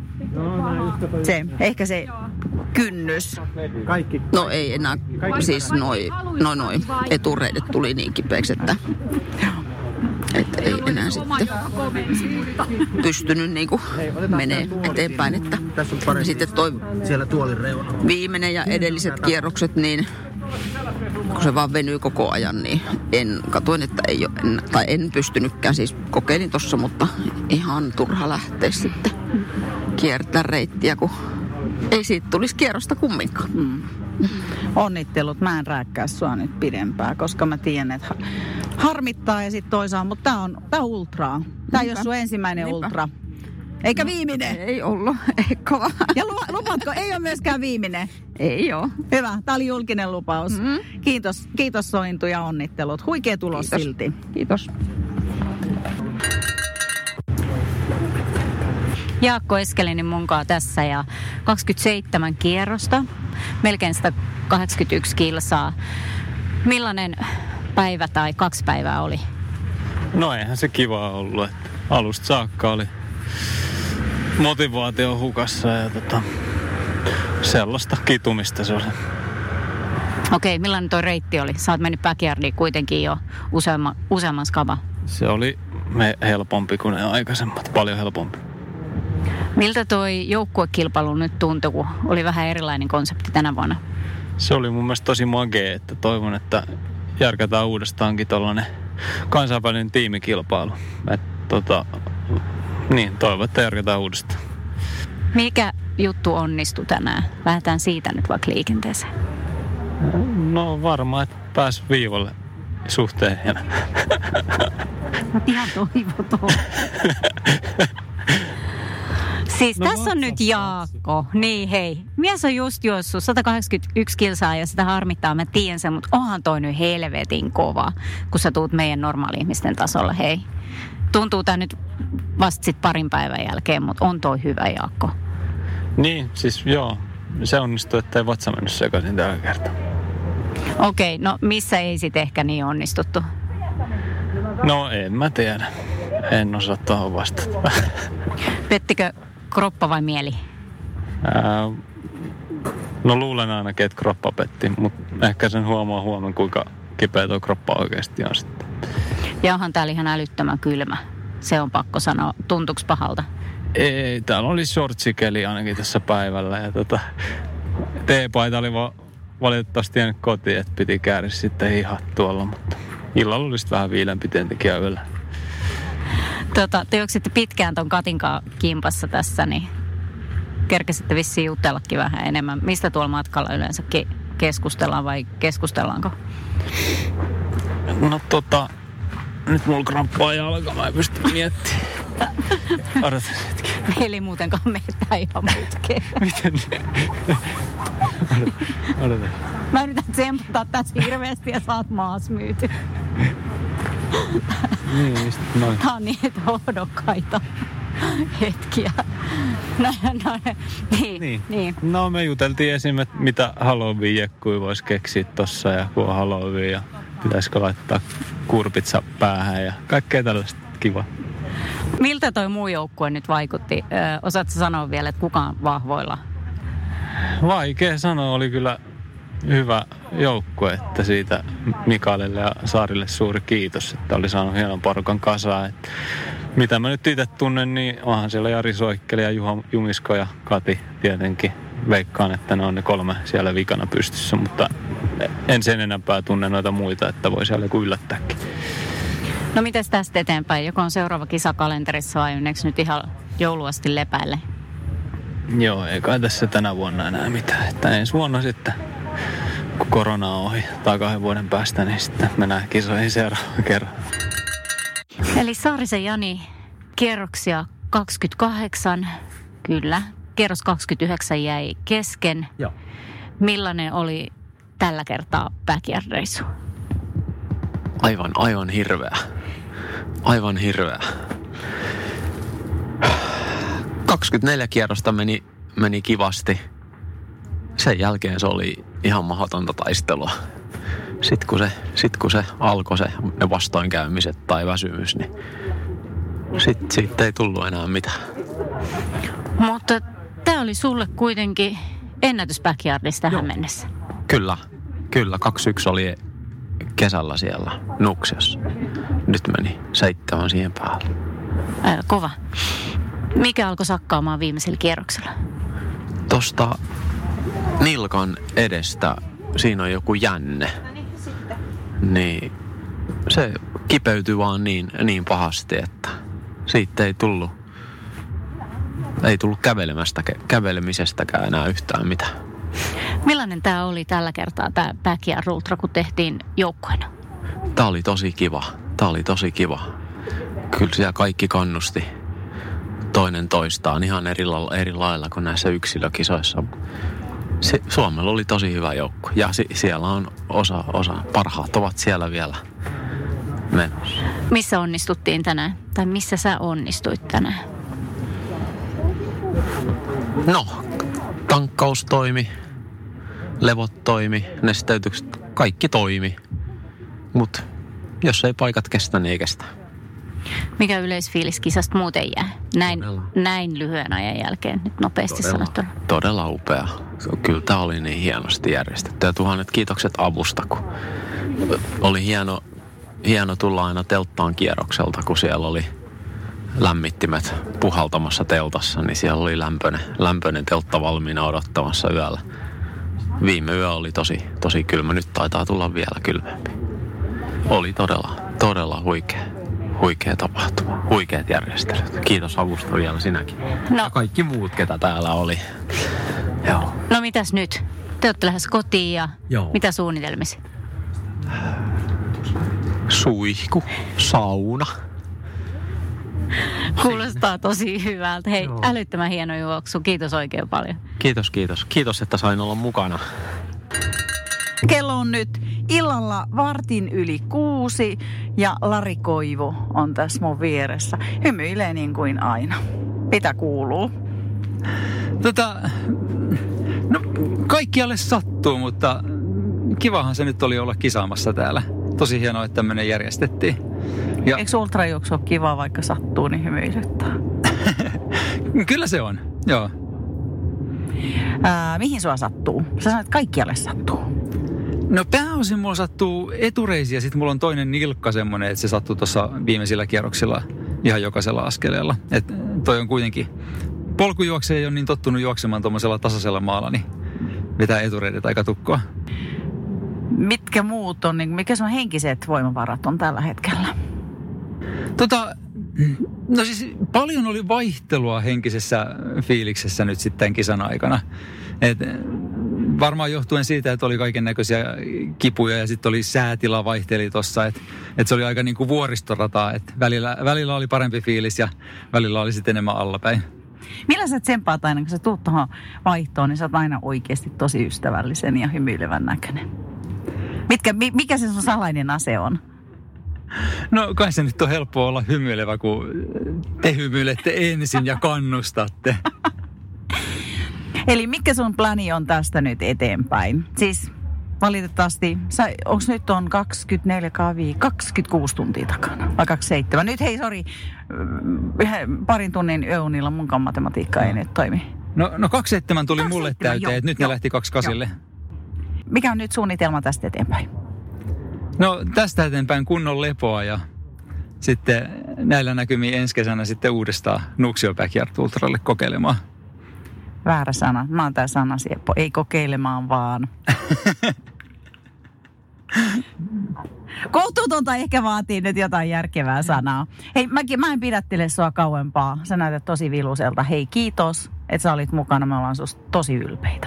Ehkä se kynnys. Kaikki. No ei enää. Siis noi etureidet tuli niin kipeäksi, että ei enää sitten pystynyt niinku menee eteenpäin. Että sitten toi siellä tuolin reunalla. Viimeinen ja edelliset kierrokset, niin kun se vaan venyy koko ajan, niin katoin, että en pystynytkään. Siis kokeilin tossa, mutta ihan turha lähteä sitten kiertää reittiä, kun ei siitä tulisi kierrosta kumminkaan. Onnittelut. Mä en rääkkää sua nyt pidempään, koska mä tiedän, että harmittaa ja sitten toisaalta, mutta tää on ultraa. Tää ei ole sun ensimmäinen ultra. Eikä viimeinen. Ei ollut. Ei kova. Ja lupaatko, ei ole myöskään viimeinen? Ei ole. Hyvä. Tää oli julkinen lupaus. Kiitos Sointu ja onnittelut. Huikea tulos silti. Kiitos. Jaakko Eskelinen munkaan tässä ja 27 kierrosta, melkein 181 kilsaa. Millainen päivä tai 2 päivää oli? No eihän se kiva ollut. Alusta saakka oli motivaatio hukassa ja sellaista kitumista se oli. Okei, millainen toi reitti oli? Sä oot mennyt backyardiin kuitenkin jo useamman skaba. Se oli helpompi kuin ne aikaisemmat, paljon helpompi. Miltä toi joukkuekilpailu nyt tuntui, kun oli vähän erilainen konsepti tänä vuonna? Se oli mun mielestä tosi magea, että toivon, että järkätään uudestaankin tollainen kansainvälinen tiimikilpailu. Toivon, että järkätään uudestaan. Mikä juttu onnistui tänään? Lähdetään siitä nyt vaikka liikenteeseen. No varmaan, että pääsi viivalle suhteen. Ihan toivoton. Siis no, tässä on nyt Jaakko. Niin hei, mies on just juossut 181 kilsaa ja sitä harmittaa, mä tiedän sen, mutta onhan toi nyt helvetin kova, kun sä tuut meidän normaali-ihmisten tasolla, hei. Tuntuu tää nyt vasta sit parin päivän jälkeen, mutta on toi hyvä, Jaakko. Niin, siis joo. Se onnistui, että ei vatsa mennyt sekaisin tällä kertaa. Okei, no missä ei sit ehkä niin onnistuttu? No en mä tiedä. En osaa tuohon vastata. Pettikö kroppa vai mieli? No luulen ainakin, että kroppa petti, mutta ehkä sen huomaa huomenna, kuinka kipeä tuo kroppa oikeasti on sitten. Ja onhan täällä ihan älyttömän kylmä. Se on pakko sanoa. Tuntuuko pahalta? Ei, täällä oli shortsikeli ainakin tässä päivällä. Ja teepaita oli valitettavasti jäänyt kotiin, että piti käydä sitten hihat tuolla, mutta illalla oli vähän viilempi tietenkin yöllä. Te juoksitte pitkään ton Katinkaan kimpassa tässä, niin kerkesitte vissiin jutellakin vähän enemmän. Mistä tuolla matkalla yleensäkin keskustellaan vai keskustellaanko? No nyt mulla kramppaa jalka, mä en pysty miettimään. Odotas hetki. Meillä ei muutenkaan meitä ihan mutkeen. Miten? Odotas. Mä yritän tsempata tässä hirveästi ja saat maas myyty. Niin, noin. Tää on niitä ohdokkaita hetkiä. Niin. No me juteltiin esim. Mitä Halloween-jekkuja voisi keksiä tossa ja kun on Halloween ja pitäisikö laittaa kurpitsa päähän ja kaikkea tällaista kivaa. Miltä toi muu joukkue nyt vaikutti? Osaatko sanoa vielä, että kuka on vahvoilla? Vaikea sanoa, oli kyllä hyvä joukkue, että siitä Mikaelille ja Saarille suuri kiitos, että oli saanut hienon porukan kasaan. Että mitä mä nyt itse tunnen, niin onhan siellä Jari Soikkeli ja Juha Jumisko ja Kati tietenkin. Veikkaan, että ne on ne 3 siellä vikana pystyssä, mutta en sen enempää tunne noita muita, että voi siellä joku yllättääkin. No mites tästä eteenpäin? Joko on seuraava kisa kalenterissa vai onneksi nyt ihan jouluasti lepäille? Joo, ei kai tässä tänä vuonna enää mitään. Että ensi vuonna sitten, kun korona on ohi tai 2 vuoden päästä, niin sitten mennään kisoihin seuraavan kerran. Eli Saarisen Jani, kierroksia 28, kyllä. Kierros 29 jäi kesken. Joo. Millainen oli tällä kertaa backyard-reissu? Aivan hirveä. Aivan hirveä. 24 kierrosta meni kivasti. Sen jälkeen se oli ihan mahdotonta taistelua. Sitten kun se alkoi ne vastoinkäymiset tai väsymys, niin siitä ei tullut enää mitään. Mutta tämä oli sulle kuitenkin ennätys backyardista tähän mennessä. Kyllä. 2-1 oli kesällä siellä Nuuksiossa. Nyt meni 7 siihen päälle. Aika kova. Mikä alkoi sakkaamaan viimeisellä kierroksella? Tosta nilkan edestä siinä on joku jänne. Niin se kipeytyi vaan niin pahasti, että siitä ei tullut kävelemisestäkään enää yhtään mitään. Millainen tämä oli tällä kertaa, tämä Backyard Ultra, kun tehtiin joukkueena? Tämä oli tosi kiva. Kyllä siellä kaikki kannusti toinen toistaan ihan eri lailla kuin näissä yksilökisoissa. Suomella oli tosi hyvä joukkue ja siellä on osa. Parhaat ovat siellä vielä menossa. Missä onnistuttiin tänään? Tai missä sä onnistuit tänään? No, tankkaus toimi, levot toimi, nesteytykset, kaikki toimi. Mutta jos ei paikat kestä, niin ei kestä. Mikä yleisfiilis kisasta muuten jää? Näin lyhyen ajan jälkeen, nyt nopeasti sanottuna. Todella upea. Kyllä tämä oli niin hienosti järjestetty. Ja 1000 kiitokset avusta, kun oli hieno tulla aina telttaan kierrokselta, kun siellä oli lämmittimet puhaltamassa teltassa, niin siellä oli lämpöinen teltta valmiina odottamassa yöllä. Viime yö oli tosi kylmä. Nyt taitaa tulla vielä kylmempi. Oli todella huikea tapahtuma. Huikeat järjestelyt. Kiitos avusta vielä sinäkin. No. Ja kaikki muut, ketä täällä oli. Joo. No mitäs nyt? Te olette lähes kotiin ja Joo. Mitä suunnitelmisia? Suihku, sauna. Kuulostaa tosi hyvältä. Hei, älyttömän hieno juoksu. Kiitos oikein paljon. Kiitos. Kiitos, että sain olla mukana. Kello on nyt illalla 6:15 ja Lari Koivu on tässä mun vieressä. Hymyilee niin kuin aina. Mitä kuuluu? No kaikkialle sattuu, mutta kivahan se nyt oli olla kisaamassa täällä. Tosi hienoa, että tämmöinen järjestettiin. Ja eikö ultrajuoksu ole kiva, vaikka sattuu, niin hymyilyttää? Kyllä se on, joo. Mihin sua sattuu? Sä sanoit, että kaikkialle sattuu. No pääosin mulla sattuu etureisi ja sitten mulla on toinen nilkka semmoinen, että se sattuu tuossa viimeisillä kierroksilla ihan jokaisella askeleella. Että toi on kuitenkin, polkujuokse ei ole niin tottunut juoksemaan tuommoisella tasaisella maalla, niin vetää etureidet aika tukkoa. Mitkä muut on, mikä sun henkiset voimavarat on tällä hetkellä? No siis paljon oli vaihtelua henkisessä fiiliksessä nyt sitten kisan aikana. Et varmaan johtuen siitä, että oli kaiken näköisiä kipuja ja sitten oli säätila vaihteli tuossa, että se oli aika niin kuin vuoristorataa, että välillä oli parempi fiilis ja välillä oli sitten enemmän allapäin. Millä sä tsemppaat aina, kun sä tuut tuohon vaihtoon, niin sä oot aina oikeasti tosi ystävällisen ja hymyilevän näköinen. Mikä se sun salainen ase on? No kai se nyt on helppo olla hymyilevä, kun te hymyilette ensin ja kannustatte. Eli mikä sun plani on tästä nyt eteenpäin? Siis valitettavasti, onko nyt on 26 tuntia takana vai 27? Nyt hei, sori, parin tunnin yöunilla munkaan matematiikka ei nyt toimi. No 27 tuli mulle täyteen, että nyt ne lähti 28. Mikä on nyt suunnitelma tästä eteenpäin? No tästä eteenpäin kunnon lepoa ja sitten näillä näkymiin ensi kesänä sitten uudestaan Nuuksio Backyard Ultralle kokeilemaan. Väärä sana. Mä oon tää sanasieppo. Ei kokeilemaan vaan. Kohtuutonta ehkä vaatii nyt jotain järkevää sanaa. Hei, mä en pidättele sua kauempaa. Sä näytät tosi viluselta. Hei, kiitos, että sä olit mukana. Me ollaan susta tosi ylpeitä.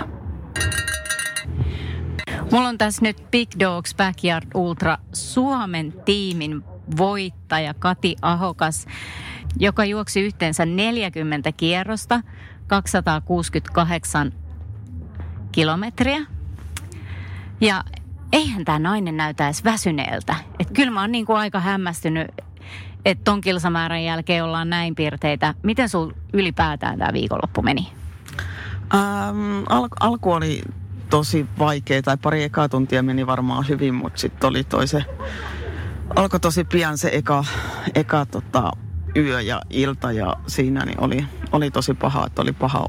Mulla on tässä nyt Big Dogs Backyard Ultra Suomen tiimin voittaja Kati Ahokas, joka juoksi yhteensä 40 kierrosta, 268 kilometriä. Ja eihän tämä nainen näytä edes väsyneeltä. Että kyllä mä oon niinku aika hämmästynyt, että ton kilsamäärän jälkeen ollaan näin piirteitä. Miten sul ylipäätään tämä viikonloppu meni? Alku oli tosi vaikea, tai pari ekaa tuntia meni varmaan hyvin, mutta sitten oli alkoi tosi pian se eka yö ja ilta, ja siinä niin oli tosi paha, että oli paha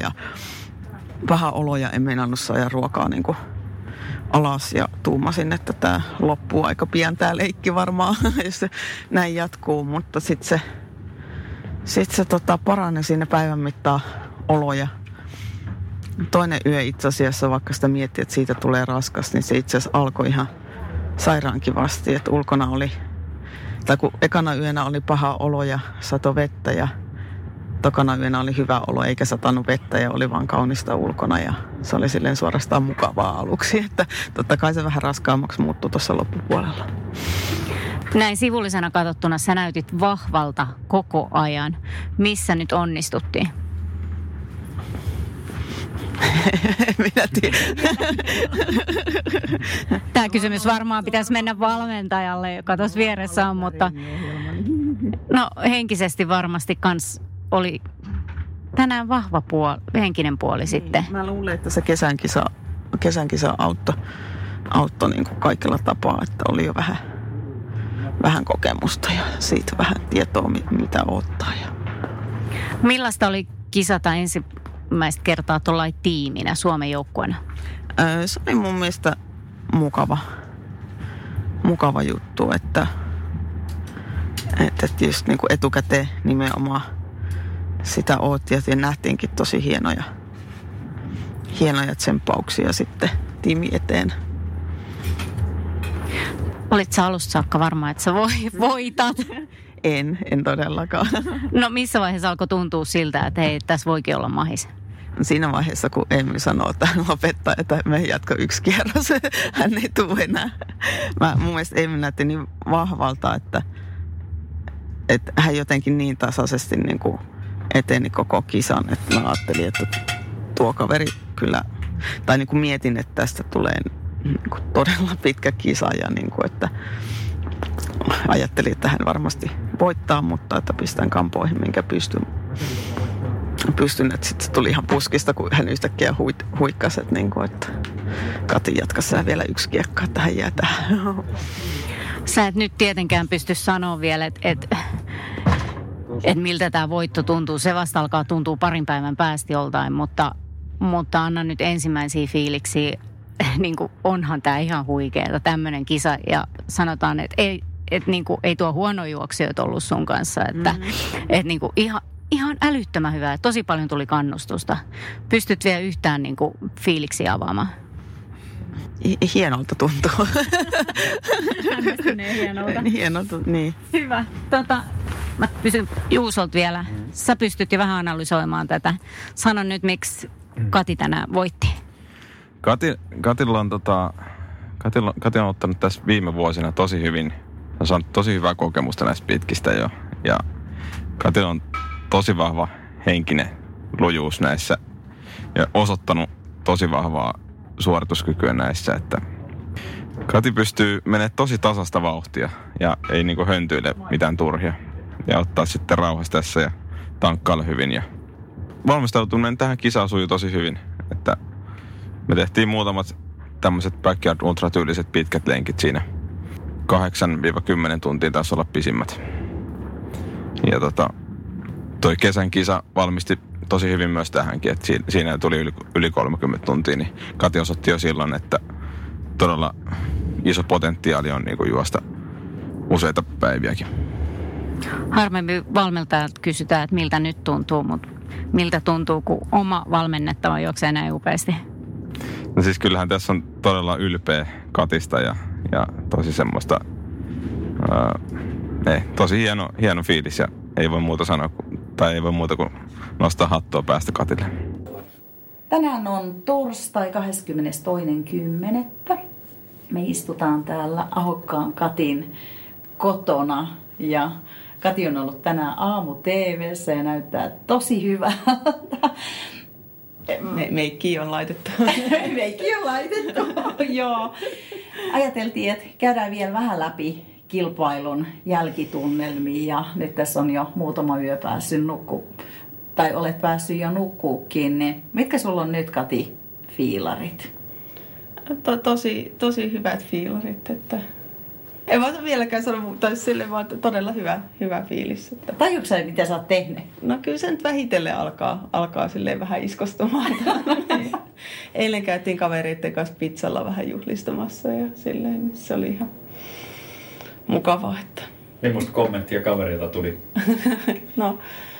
olo ja en meinannut saada ruokaa niin kuin alas, ja tuumasin, että tämä loppuu aika pian tämä leikki varmaan, jos se näin jatkuu, mutta sitten se parani siinä päivän mittaan oloja. Toinen yö itse asiassa, vaikka sitä miettii, että siitä tulee raskas, niin se itse asiassa alkoi ihan sairaan kivasti, että ulkona oli, tai kun ekana yönä oli paha olo ja sato vettä, ja tokana yönä oli hyvä olo eikä satanut vettä ja oli vaan kaunista ulkona, ja se oli silleen suorastaan mukavaa aluksi, että totta kai se vähän raskaammaksi muuttui tuossa loppupuolella. Näin sivullisena katsottuna sä näytit vahvalta koko ajan. Missä nyt onnistuttiin? Minä tiedän. Tämä kysymys varmaan pitäisi mennä valmentajalle, joka tuossa vieressä on, mutta no henkisesti varmasti kans oli tänään vahva henkinen puoli sitten. Mä luulen, että se kesän kisa auttoi niin kuin kaikilla tapaa, että oli jo vähän kokemusta ja siitä vähän tietoa, mitä odottaa. Millaista oli kisata ensimmäistä kertaa tuollain tiiminä Suomen joukkueena? Se oli mun mielestä mukava juttu, että just niin kuin etukäteen nimenomaan sitä oottiin ja nähtiinkin tosi hienoja tsemppauksia sitten tiimi eteen. Olit sä alusta saakka varma, että sä voitat? En todellakaan. No missä vaiheessa alkoi tuntua siltä, että hei, tässä voikin olla mahis? Siinä vaiheessa, kun Emil sanoo, että hän lopettaa, että me jatko yksi kierros, hän ei tule enää. Mun mielestä Emil näytti niin vahvalta, että hän jotenkin niin tasaisesti niin kuin eteni koko kisan, että mä ajattelin, että tuo kaveri kyllä, tai niin kuin mietin, että tästä tulee niin kuin todella pitkä kisa ja niin kuin, että ajattelin, että hän varmasti voittaa, mutta että pistän kampoihin, minkä pystyn, että sitten tuli ihan puskista, kun hän yhtäkkiä huikkasi, että, niin kuin, että Kati jatkaisi vielä yksi kiekka, että hän jää tähän. Sä et nyt tietenkään pysty sanoa vielä, että miltä tämä voitto tuntuu. Se vasta alkaa tuntua parin päivän päästä joltain, mutta anna nyt ensimmäisiä fiiliksiä. Niin kuin onhan tämä ihan huikeeta, tämmöinen kisa. Ja sanotaan, että ei tuo huono juoksijoita ollut sun kanssa. Että niin kuin ihan älyttömän hyvää. Tosi paljon tuli kannustusta. Pystyt vielä yhtään niin kuin fiiliksiä avaamaan? Hienolta tuntuu. Hämmästyneen hienolta. Hienolta, niin. Hyvä. Mä kysyn Juusolta vielä. Sä pystyt jo vähän analysoimaan tätä. Sano nyt, miksi Kati tänään voitti. Katilla on Kati on ottanut tässä viime vuosina tosi hyvin. On saanut tosi hyvää kokemusta näistä pitkistä jo. Ja Katilla on tosi vahva henkinen lujuus näissä ja osoittanut tosi vahvaa suorituskykyä näissä, että Kati pystyy menemään tosi tasasta vauhtia ja ei niinku höntyile mitään turhia. Ja ottaa sitten rauhassa tässä ja tankkailla hyvin. Ja valmistautuminen tähän kisaan sujuu tosi hyvin. Että me tehtiin muutamat tämmöiset backyard ultra-tyyliset pitkät lenkit siinä. 8-10 tuntia taisi olla pisimmät. Ja toi kesän kisa valmisti tosi hyvin myös tähänkin, että siinä tuli yli 30 tuntia, niin Kati osoitti jo silloin, että todella iso potentiaali on niin kuin juosta useita päiviäkin. Harvemmin valmentajalta kysytään, että miltä nyt tuntuu, mutta miltä tuntuu, kun oma valmennettava juoksee näin upeasti? No siis kyllähän tässä on todella ylpeä Katista ja tosi semmoista, tosi hieno fiilis ja ei voi muuta sanoa, tai ei voi muuta kuin nostaa hattua päästä Katille. Tänään on torstai 22.10. Me istutaan täällä Ahokkaan Katin kotona ja Kati on ollut tänään aamu TV:ssä ja näyttää tosi hyvältä. Meikki on laitettu. Meikki on laitettu, joo. Ajateltiin, että käydään vielä vähän läpi kilpailun jälkitunnelmiin ja nyt tässä on jo muutama yö päässyt tai olet päässyt jo nukkuukin, niin mitkä sulla on nyt, Kati, fiilarit? Tosi hyvät fiilarit, että en mä vieläkään sanoa, tai sille vaan todella hyvä fiilis. Että tajuuko sä, mitä sä oot tehnyt? No kyllä se nyt vähitellen alkaa silleen vähän iskostumaan. Eilen käytiin kavereiden kanssa pizzalla vähän juhlistamassa ja silleen se oli ihan mukavaa. Että millaista kommenttia kavereilta tuli? No,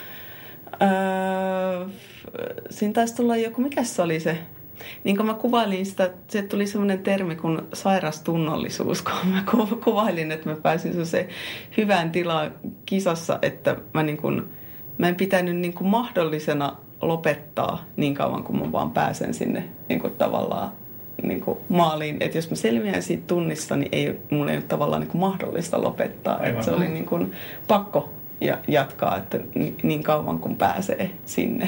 siinä taisi tulla joku, mikä se oli se? Niin kuin mä kuvailin sitä, se tuli semmoinen termi kuin sairastunnollisuus, kun mä kuvailin, että mä pääsin se hyvään tilaan kisassa, että mä en pitänyt niin kuin mahdollisena lopettaa niin kauan, kun mä vaan pääsen sinne niin kuin tavallaan niin kuin maaliin. Että jos mä selviän siitä tunnista, niin mun ei ole tavallaan niin kuin mahdollista lopettaa. Että se oli niin kuin pakko jatkaa, että niin kauan kun pääsee sinne.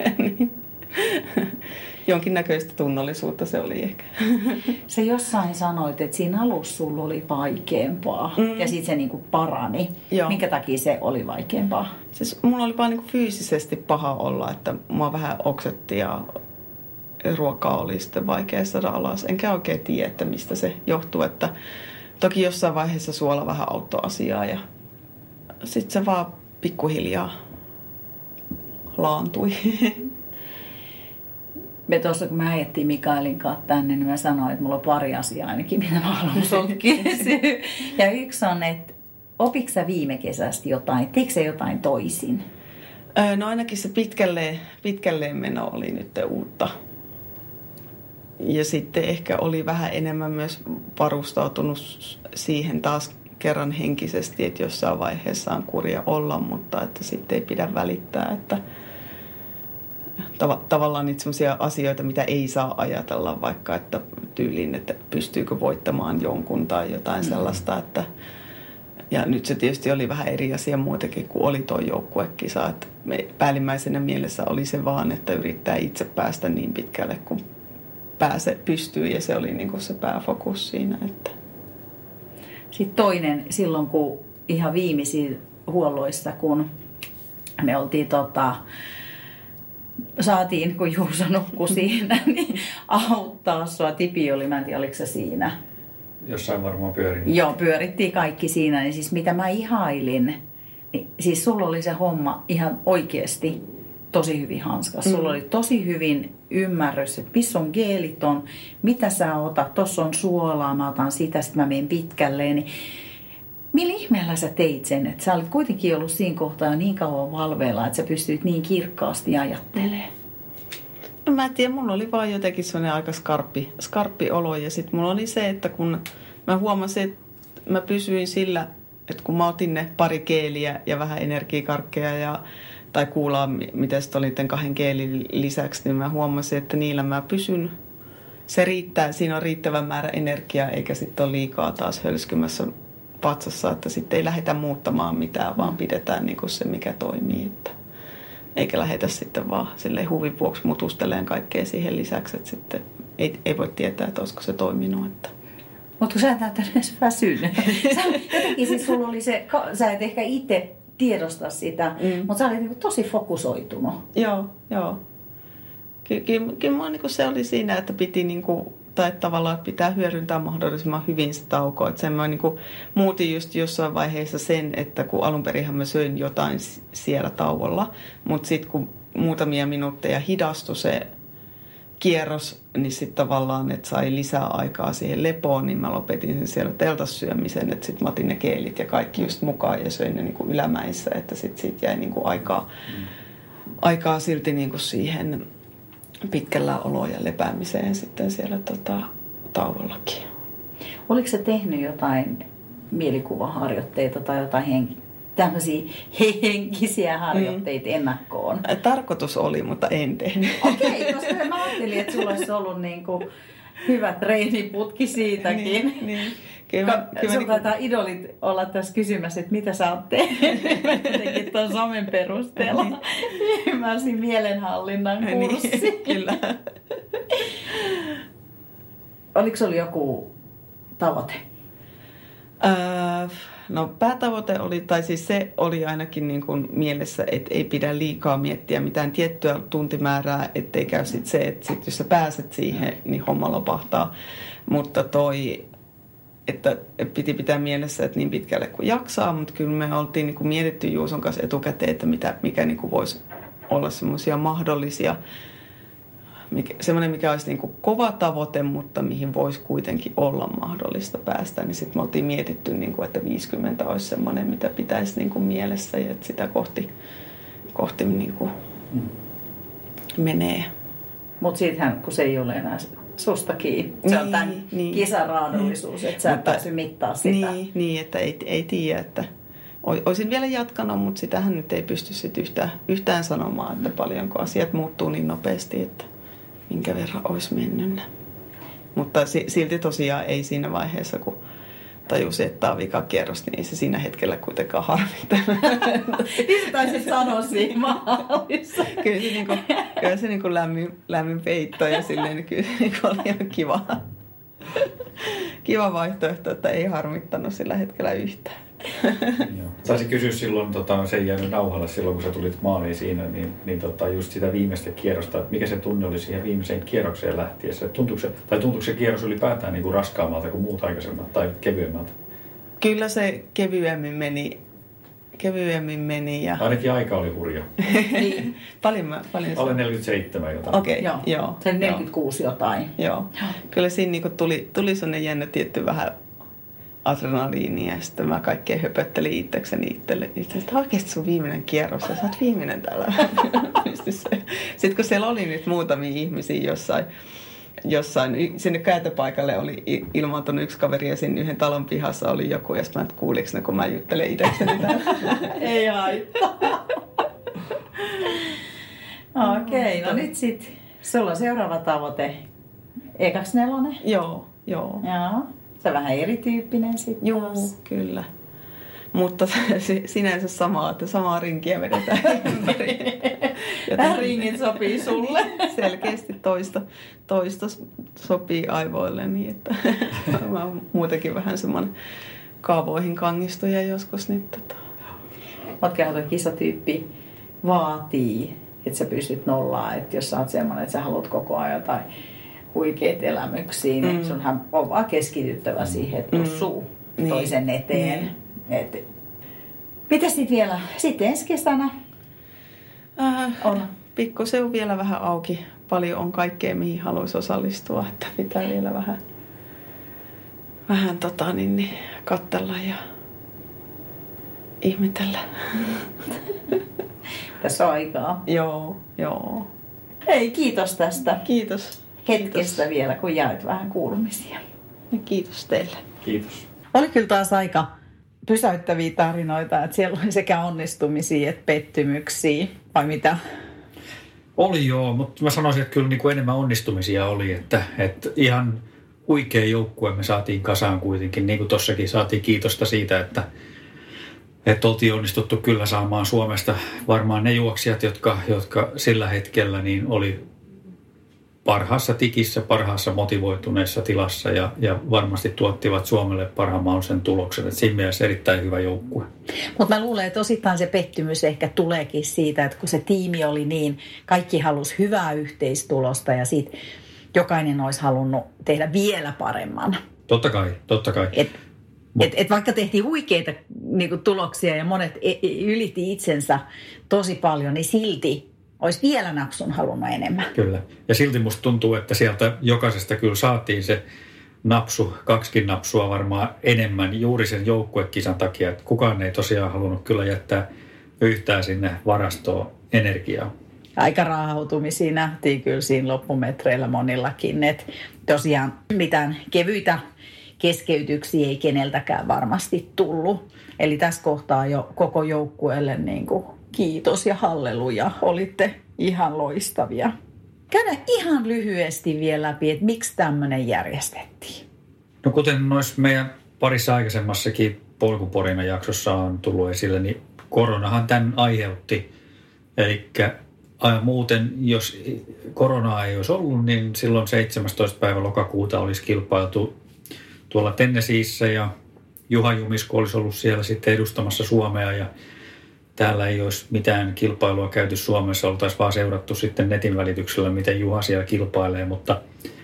Jonkinnäköistä tunnollisuutta se oli ehkä. Se jossain sanoit, että siinä alussa sulla oli vaikeampaa ja sitten se niinku parani. Joo. Minkä takia se oli vaikeampaa? Siis mulla oli vaan niinku fyysisesti paha olla, että mua vähän oksetti ja ruokaa oli sitten vaikea saada alas. Enkä oikein tiedä, että mistä se johtuu. Että toki jossain vaiheessa suola vähän auttoi asiaa ja sitten se vaan pikkuhiljaa laantui. Me tuossa, kun me ajettiin Mikaelin kanssa tänne, niin mä sanoin, että mulla on pari asiaa ainakin, mitä mä haluan sulta kysyä. Ja yksi on, että opitko sä viime kesästä jotain? Teikö sä jotain toisin? No ainakin se pitkälleen meno oli nyt uutta. Ja sitten ehkä oli vähän enemmän myös varustautunut siihen taas kerran henkisesti, että jossain vaiheessa on kurja olla, mutta että sitten ei pidä välittää, että tavallaan niitä sellaisia asioita, mitä ei saa ajatella, vaikka että tyyliin, että pystyykö voittamaan jonkun tai jotain sellaista. Että, ja nyt se tietysti oli vähän eri asia muutenkin, kuin oli tuo joukkuekisa. Että päällimmäisenä mielessä oli se vaan, että yrittää itse päästä niin pitkälle, kun pystyy, ja se oli niin kuin se pääfokus siinä. Että. Sitten toinen, silloin kun ihan viimeisiä huolloissa, kun me oltiin saatiin, kun Juuso nukkui siinä, niin auttaa sua. Tipi oli, mä en tiedä, oliko se siinä? Jossain varmaan pyörin. Joo, pyörittiin kaikki siinä. Niin siis mitä mä ihailin, niin siis sulla oli se homma ihan oikeasti tosi hyvin hanskas. Sulla oli tosi hyvin ymmärrys, että missä on geelit on, mitä sä otat, tossa on suolaa, mä otan sitä, sitten mä menen pitkälleen. Niin millä ihmeellä sä teit sen, että sä olit kuitenkin ollut siinä kohtaa jo niin kauan valveilla, että sä pystyit niin kirkkaasti ajattelemaan? No mä en tiedä, mulla oli vaan jotenkin sellainen aika skarppi olo. Ja sitten mulla oli se, että kun mä huomasin, että mä pysyin sillä, että kun mä otin ne pari geeliä ja vähän energiakarkkeja tai kuulaa, mitä sitten oli 2 geelin lisäksi, niin mä huomasin, että niillä mä pysyn se riittää, siinä on riittävän määrä energiaa, eikä sitten ole liikaa taas hölskymässä patsassa, että sitten ei lähdetä muuttamaan mitään, vaan pidetään niin kuin se, mikä toimii. Että eikä lähdetä sitten vaan silleen huvin vuoksi mutusteleen kaikkea siihen lisäksi, että sitten ei voi tietää, että olisiko se toiminut. Että. Mutta kun sä et näyttänyt edes väsynyt. Jotenkin siis sulla oli se, sä et ehkä itse tiedosta sitä, mutta sä olit niin tosi fokusoitunut. Joo. Kyllä mulla niin se oli siinä, että piti niin kuin, tai tavallaan pitää hyödyntää mahdollisimman hyvin se tauko. Että sen mä niin kuin muutin just jossain vaiheessa sen, että kun alunperinhän mä söin jotain siellä tauolla, mutta sitten kun muutamia minuutteja hidastui se kierros, niin sitten tavallaan, että sai lisää aikaa siihen lepoon, niin mä lopetin sen siellä teltassyömisen, että sitten mä otin ne keelit ja kaikki just mukaan ja söin ne niin kuin ylämäissä, että sitten siitä jäi niin kuin aikaa silti niin kuin siihen pitkällä olo ja lepäämiseen sitten siellä tauollakin. Oliko se tehnyt jotain mielikuvaharjoitteita tai jotain tämmöisiä henkisiä harjoitteita ennakkoon? Tarkoitus oli, mutta en tehnyt. Okei, koska mä ajattelin, että sulla olisi ollut niinku hyvä treeniputki siitäkin. Niin. Sulla taitaa idolit olla tässä kysymässä, että mitä sä oot tehnyt. Mä jotenkin tuon somen perusteella ymmärsin mielenhallinnan kurssi. Niin, kyllä. Oliko sulla joku tavoite? No päätavoite oli, tai siis se oli ainakin niin kuin mielessä, että ei pidä liikaa miettiä mitään tiettyä tuntimäärää, ettei käy sitten se, että sit jos sä pääset siihen, niin homma lopahtaa. Mutta että piti pitää mielessä, että niin pitkälle kuin jaksaa, mutta kyllä me oltiin niin kuin mietitty Juuson kanssa etukäteen, että mikä niin kuin voisi olla semmoisia mahdollisia, semmoinen mikä olisi niin kuin kova tavoite, mutta mihin voisi kuitenkin olla mahdollista päästä, niin sitten me oltiin mietitty, niin kuin, että 50 olisi semmoinen, mitä pitäisi niin kuin mielessä ja että sitä kohti niin kuin menee. Mutta siitähän, kun se ei ole enää susta kiinni. Se on tämän kisan raadollisuus, että sä et pääsy mittaa sitä. Niin, että ei tiedä, että olisin vielä jatkanut, mutta sitähän nyt ei pysty sit yhtään sanomaan, että paljonko asiat muuttuu niin nopeasti, että minkä verran olisi mennyt. Mutta silti tosiaan ei siinä vaiheessa, kun tajusi, että tämä on vikakierros, niin ei se siinä hetkellä kuitenkaan harmittanut. Niin sä taisit sanoa siinä maalissa. Kyllä se niin kuin lämmin peitto ja silleen kyllä se niin oli ihan kiva vaihtoehto, että ei harmittanut sillä hetkellä yhtään. Taisin kysyä silloin, se ei jäänyt nauhalle silloin, kun sä tulit maaliin siinä, niin just sitä viimeistä kierrosta, että mikä se tunne oli siihen viimeiseen kierrokseen lähtiessä? Tuntuuko se kierros ylipäätään niin kuin raskaammalta kuin muut aikaisemmat tai kevyemmältä? Kyllä se kevyemmin meni. Ja ainakin aika oli hurja. Niin. Paljon alle 47 jotain. Okei, joo. Se 46 jotain. Joo. Kyllä siinä niin tuli sellainen jännä tietty vähän adrenaliinia ja sitten mä kaikkea höpöttelin itselleni, että oikeasti sun viimeinen kierros ja sä oot viimeinen täällä. Sitten kun siellä oli nyt muutamia ihmisiä jossain sinne kääntöpaikalle oli ilmaantunut yksi kaveri ja siinä yhden talon pihassa oli joku ja sitten mä kuuliko ne, kun mä juttelen itsekseni täällä. Ei haittaa. Okei, no nyt sitten sulla on seuraava tavoite. E24? Joo. Se on vähän erityyppinen sitten. Joo, kyllä. Mutta sinänsä samaa rinkiä vedetään ympäri. Tämä ringit sopii sulle. Selkeästi toista sopii aivoille niin, että mä oon muutenkin vähän semmoinen kaavoihin kangistuja joskus. Niin Matkehan tuo kisatyyppi vaatii, että sä pystyt nollaan, että jos sä oot semmoinen, että sä haluat koko ajan jotain huikeat elämyksiä, niin sunhan on vaan keskityttävä siihen, että tussuu toisen eteen. Mitäs sitten vielä? Sitten ensi kesänä? Se on vielä vähän auki. Paljon on kaikkea, mihin haluaisi osallistua. Että pitää vielä vähän katsella ja ihmetellä. Tässä on aikaa. Joo. Hei, kiitos tästä. Kiitos. Hetkestä vielä, kun jaet vähän kuulumisia. Ja kiitos teille. Kiitos. Oli kyllä taas aika pysäyttäviä tarinoita, että siellä oli sekä onnistumisia että pettymyksiä, vai mitä? Oli joo, mutta mä sanoisin, että kyllä niin kuin enemmän onnistumisia oli, että ihan huikea joukkue me saatiin kasaan kuitenkin. Niin kuin tossakin saatiin kiitosta siitä, että oltiin onnistuttu kyllä saamaan Suomesta varmaan ne juoksijat, jotka sillä hetkellä niin oli parhaassa tikissä, parhaassa motivoituneessa tilassa ja varmasti tuottivat Suomelle parhaan mahdollisen tuloksen. Et siinä mielessä erittäin hyvä joukkue. Mutta mä luulen, että osittain se pettymys ehkä tuleekin siitä, että kun se tiimi oli niin, kaikki halusi hyvää yhteistulosta ja siitä jokainen olisi halunnut tehdä vielä paremman. Totta kai. Et vaikka tehtiin huikeita niinku tuloksia ja monet ylitti itsensä tosi paljon, niin silti olisi vielä napsun halunnut enemmän. Kyllä. Ja silti musta tuntuu, että sieltä jokaisesta kyllä saatiin se napsu, 2 napsua varmaan enemmän juuri sen joukkuekisan takia, että kukaan ei tosiaan halunnut kyllä jättää yhtään sinne varastoon energiaa. Aika raahautumisia nähtiin kyllä siinä loppumetreillä monillakin, että tosiaan mitään kevyitä keskeytyksiä ei keneltäkään varmasti tullut. Eli tässä kohtaa jo koko joukkueelle niin kuin kiitos ja halleluja. Olitte ihan loistavia. Käydään ihan lyhyesti vielä läpi, että miksi tämmöinen järjestettiin. No kuten noissa meidän parissa aikaisemmassakin Polkuporina jaksossa on tullut esille, niin koronahan tämän aiheutti. Eli muuten, jos koronaa ei olisi ollut, niin silloin 17. päivä lokakuuta olisi kilpailtu tuolla Tennesseeissä ja Juha Jumisko olisi ollut siellä sitten edustamassa Suomea ja täällä ei olisi mitään kilpailua käyty Suomessa, oltaisiin vaan seurattu sitten netin välityksellä, miten Juha siellä kilpailee, mutta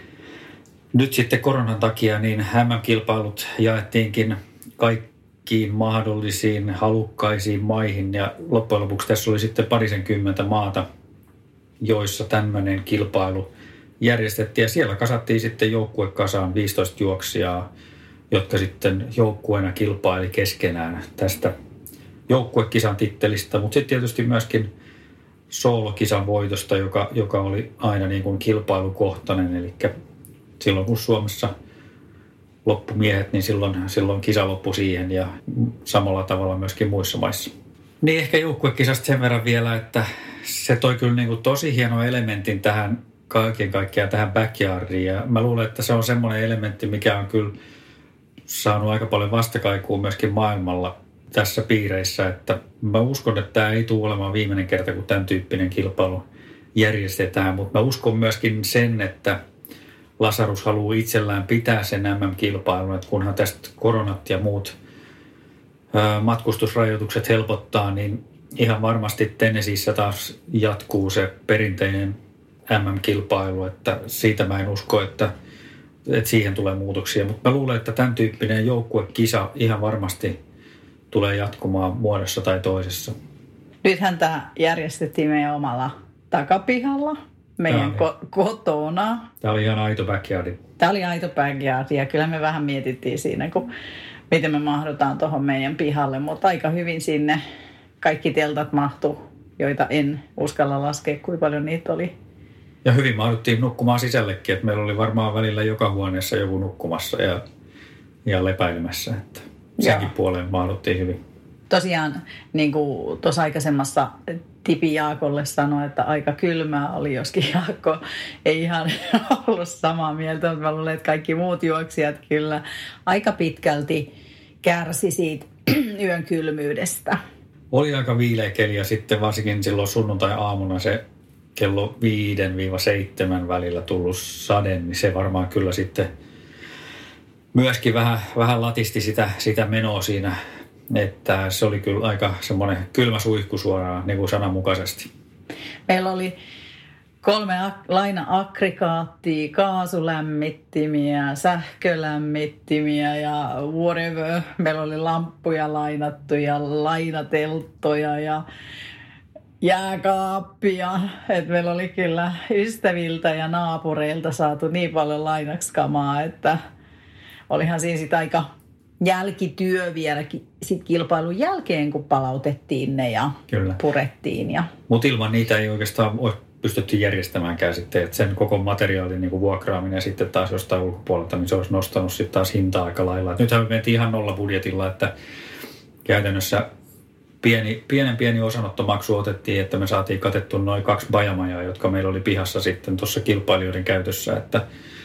nyt sitten koronan takia niin MM-kilpailut jaettiinkin kaikkiin mahdollisiin halukkaisiin maihin ja loppujen lopuksi tässä oli sitten 20 maata, joissa tämmöinen kilpailu järjestettiin ja siellä kasattiin sitten joukkue kasaan 15 juoksijaa, jotka sitten joukkueena kilpaili keskenään tästä joukkuekisan tittelistä, mutta sitten tietysti myöskin soolokisan voitosta, joka oli aina niin kuin kilpailukohtainen, eli silloin kun Suomessa loppumiehet, niin silloin kisa loppui siihen ja samalla tavalla myöskin muissa maissa. Niin ehkä joukkuekisasta sen verran vielä, että se toi kyllä niin kuin tosi hieno elementin tähän kaiken kaikkiaan tähän backyardiin ja mä luulen, että se on semmoinen elementti, mikä on kyllä saanut aika paljon vastakaikua myöskin maailmalla tässä piireissä, että mä uskon, että tämä ei tule olemaan viimeinen kerta, kun tämän tyyppinen kilpailu järjestetään, mutta mä uskon myöskin sen, että Lasarus haluaa itsellään pitää sen MM-kilpailun, että kunhan tästä koronat ja muut matkustusrajoitukset helpottaa, niin ihan varmasti Tennesseeissä taas jatkuu se perinteinen MM-kilpailu, että siitä mä en usko, että siihen tulee muutoksia, mutta mä luulen, että tämän tyyppinen joukkuekisa ihan varmasti tulee jatkumaan muodossa tai toisessa. Nythän tämä järjestettiin meidän omalla takapihalla, meidän kotona. Tämä oli ihan aito backyard. Tämä oli aito backyard ja kyllä me vähän mietittiin siinä, miten me mahdutaan tuohon meidän pihalle, mutta aika hyvin sinne kaikki teltat mahtu, joita en uskalla laskea, kuinka paljon niitä oli. Ja hyvin mahduttiin nukkumaan sisällekin, että meillä oli varmaan välillä joka huoneessa joku nukkumassa ja lepäilemässä, että senkin puoleen mahduttiin hyvin. Tosiaan, niin kuin tuossa aikaisemmassa Tipi Jaakolle sanoi, että aika kylmää oli, joskin Jaakko ei ihan ollut samaa mieltä, mutta mä luulen, että kaikki muut juoksijat kyllä aika pitkälti kärsi siitä yön kylmyydestä. Oli aika viileä keli ja sitten varsinkin silloin sunnuntai-aamuna se kello 5-7 välillä tullut sade, niin se varmaan kyllä sitten myöskin vähän latisti sitä menoa siinä, että se oli kyllä aika semmoinen kylmä suihku suoraan niin kuin sananmukaisesti. Meillä oli 3 laina-aggregaattia, kaasulämmittimiä, sähkölämmittimiä ja whatever. Meillä oli lamppuja lainattu ja lainatelttoja ja jääkaappia. Et meillä oli kyllä ystäviltä ja naapureilta saatu niin paljon lainaksi kamaa, että olihan siinä sitten aika jälkityö vielä sit kilpailun jälkeen, kun palautettiin ne ja kyllä purettiin. Mutta ilman niitä ei oikeastaan ole pystytty järjestämäänkään sitten, että sen koko materiaalin niin kuin vuokraaminen sitten taas jostain ulkopuolelta, niin se olisi nostanut sitten taas hintaa aika lailla. Et nythän me mentiin ihan nolla budjetilla, että käytännössä pieni osanottomaksu otettiin, että me saatiin katettua noin 2 bajamajaa, jotka meillä oli pihassa sitten tuossa kilpailijoiden käytössä, että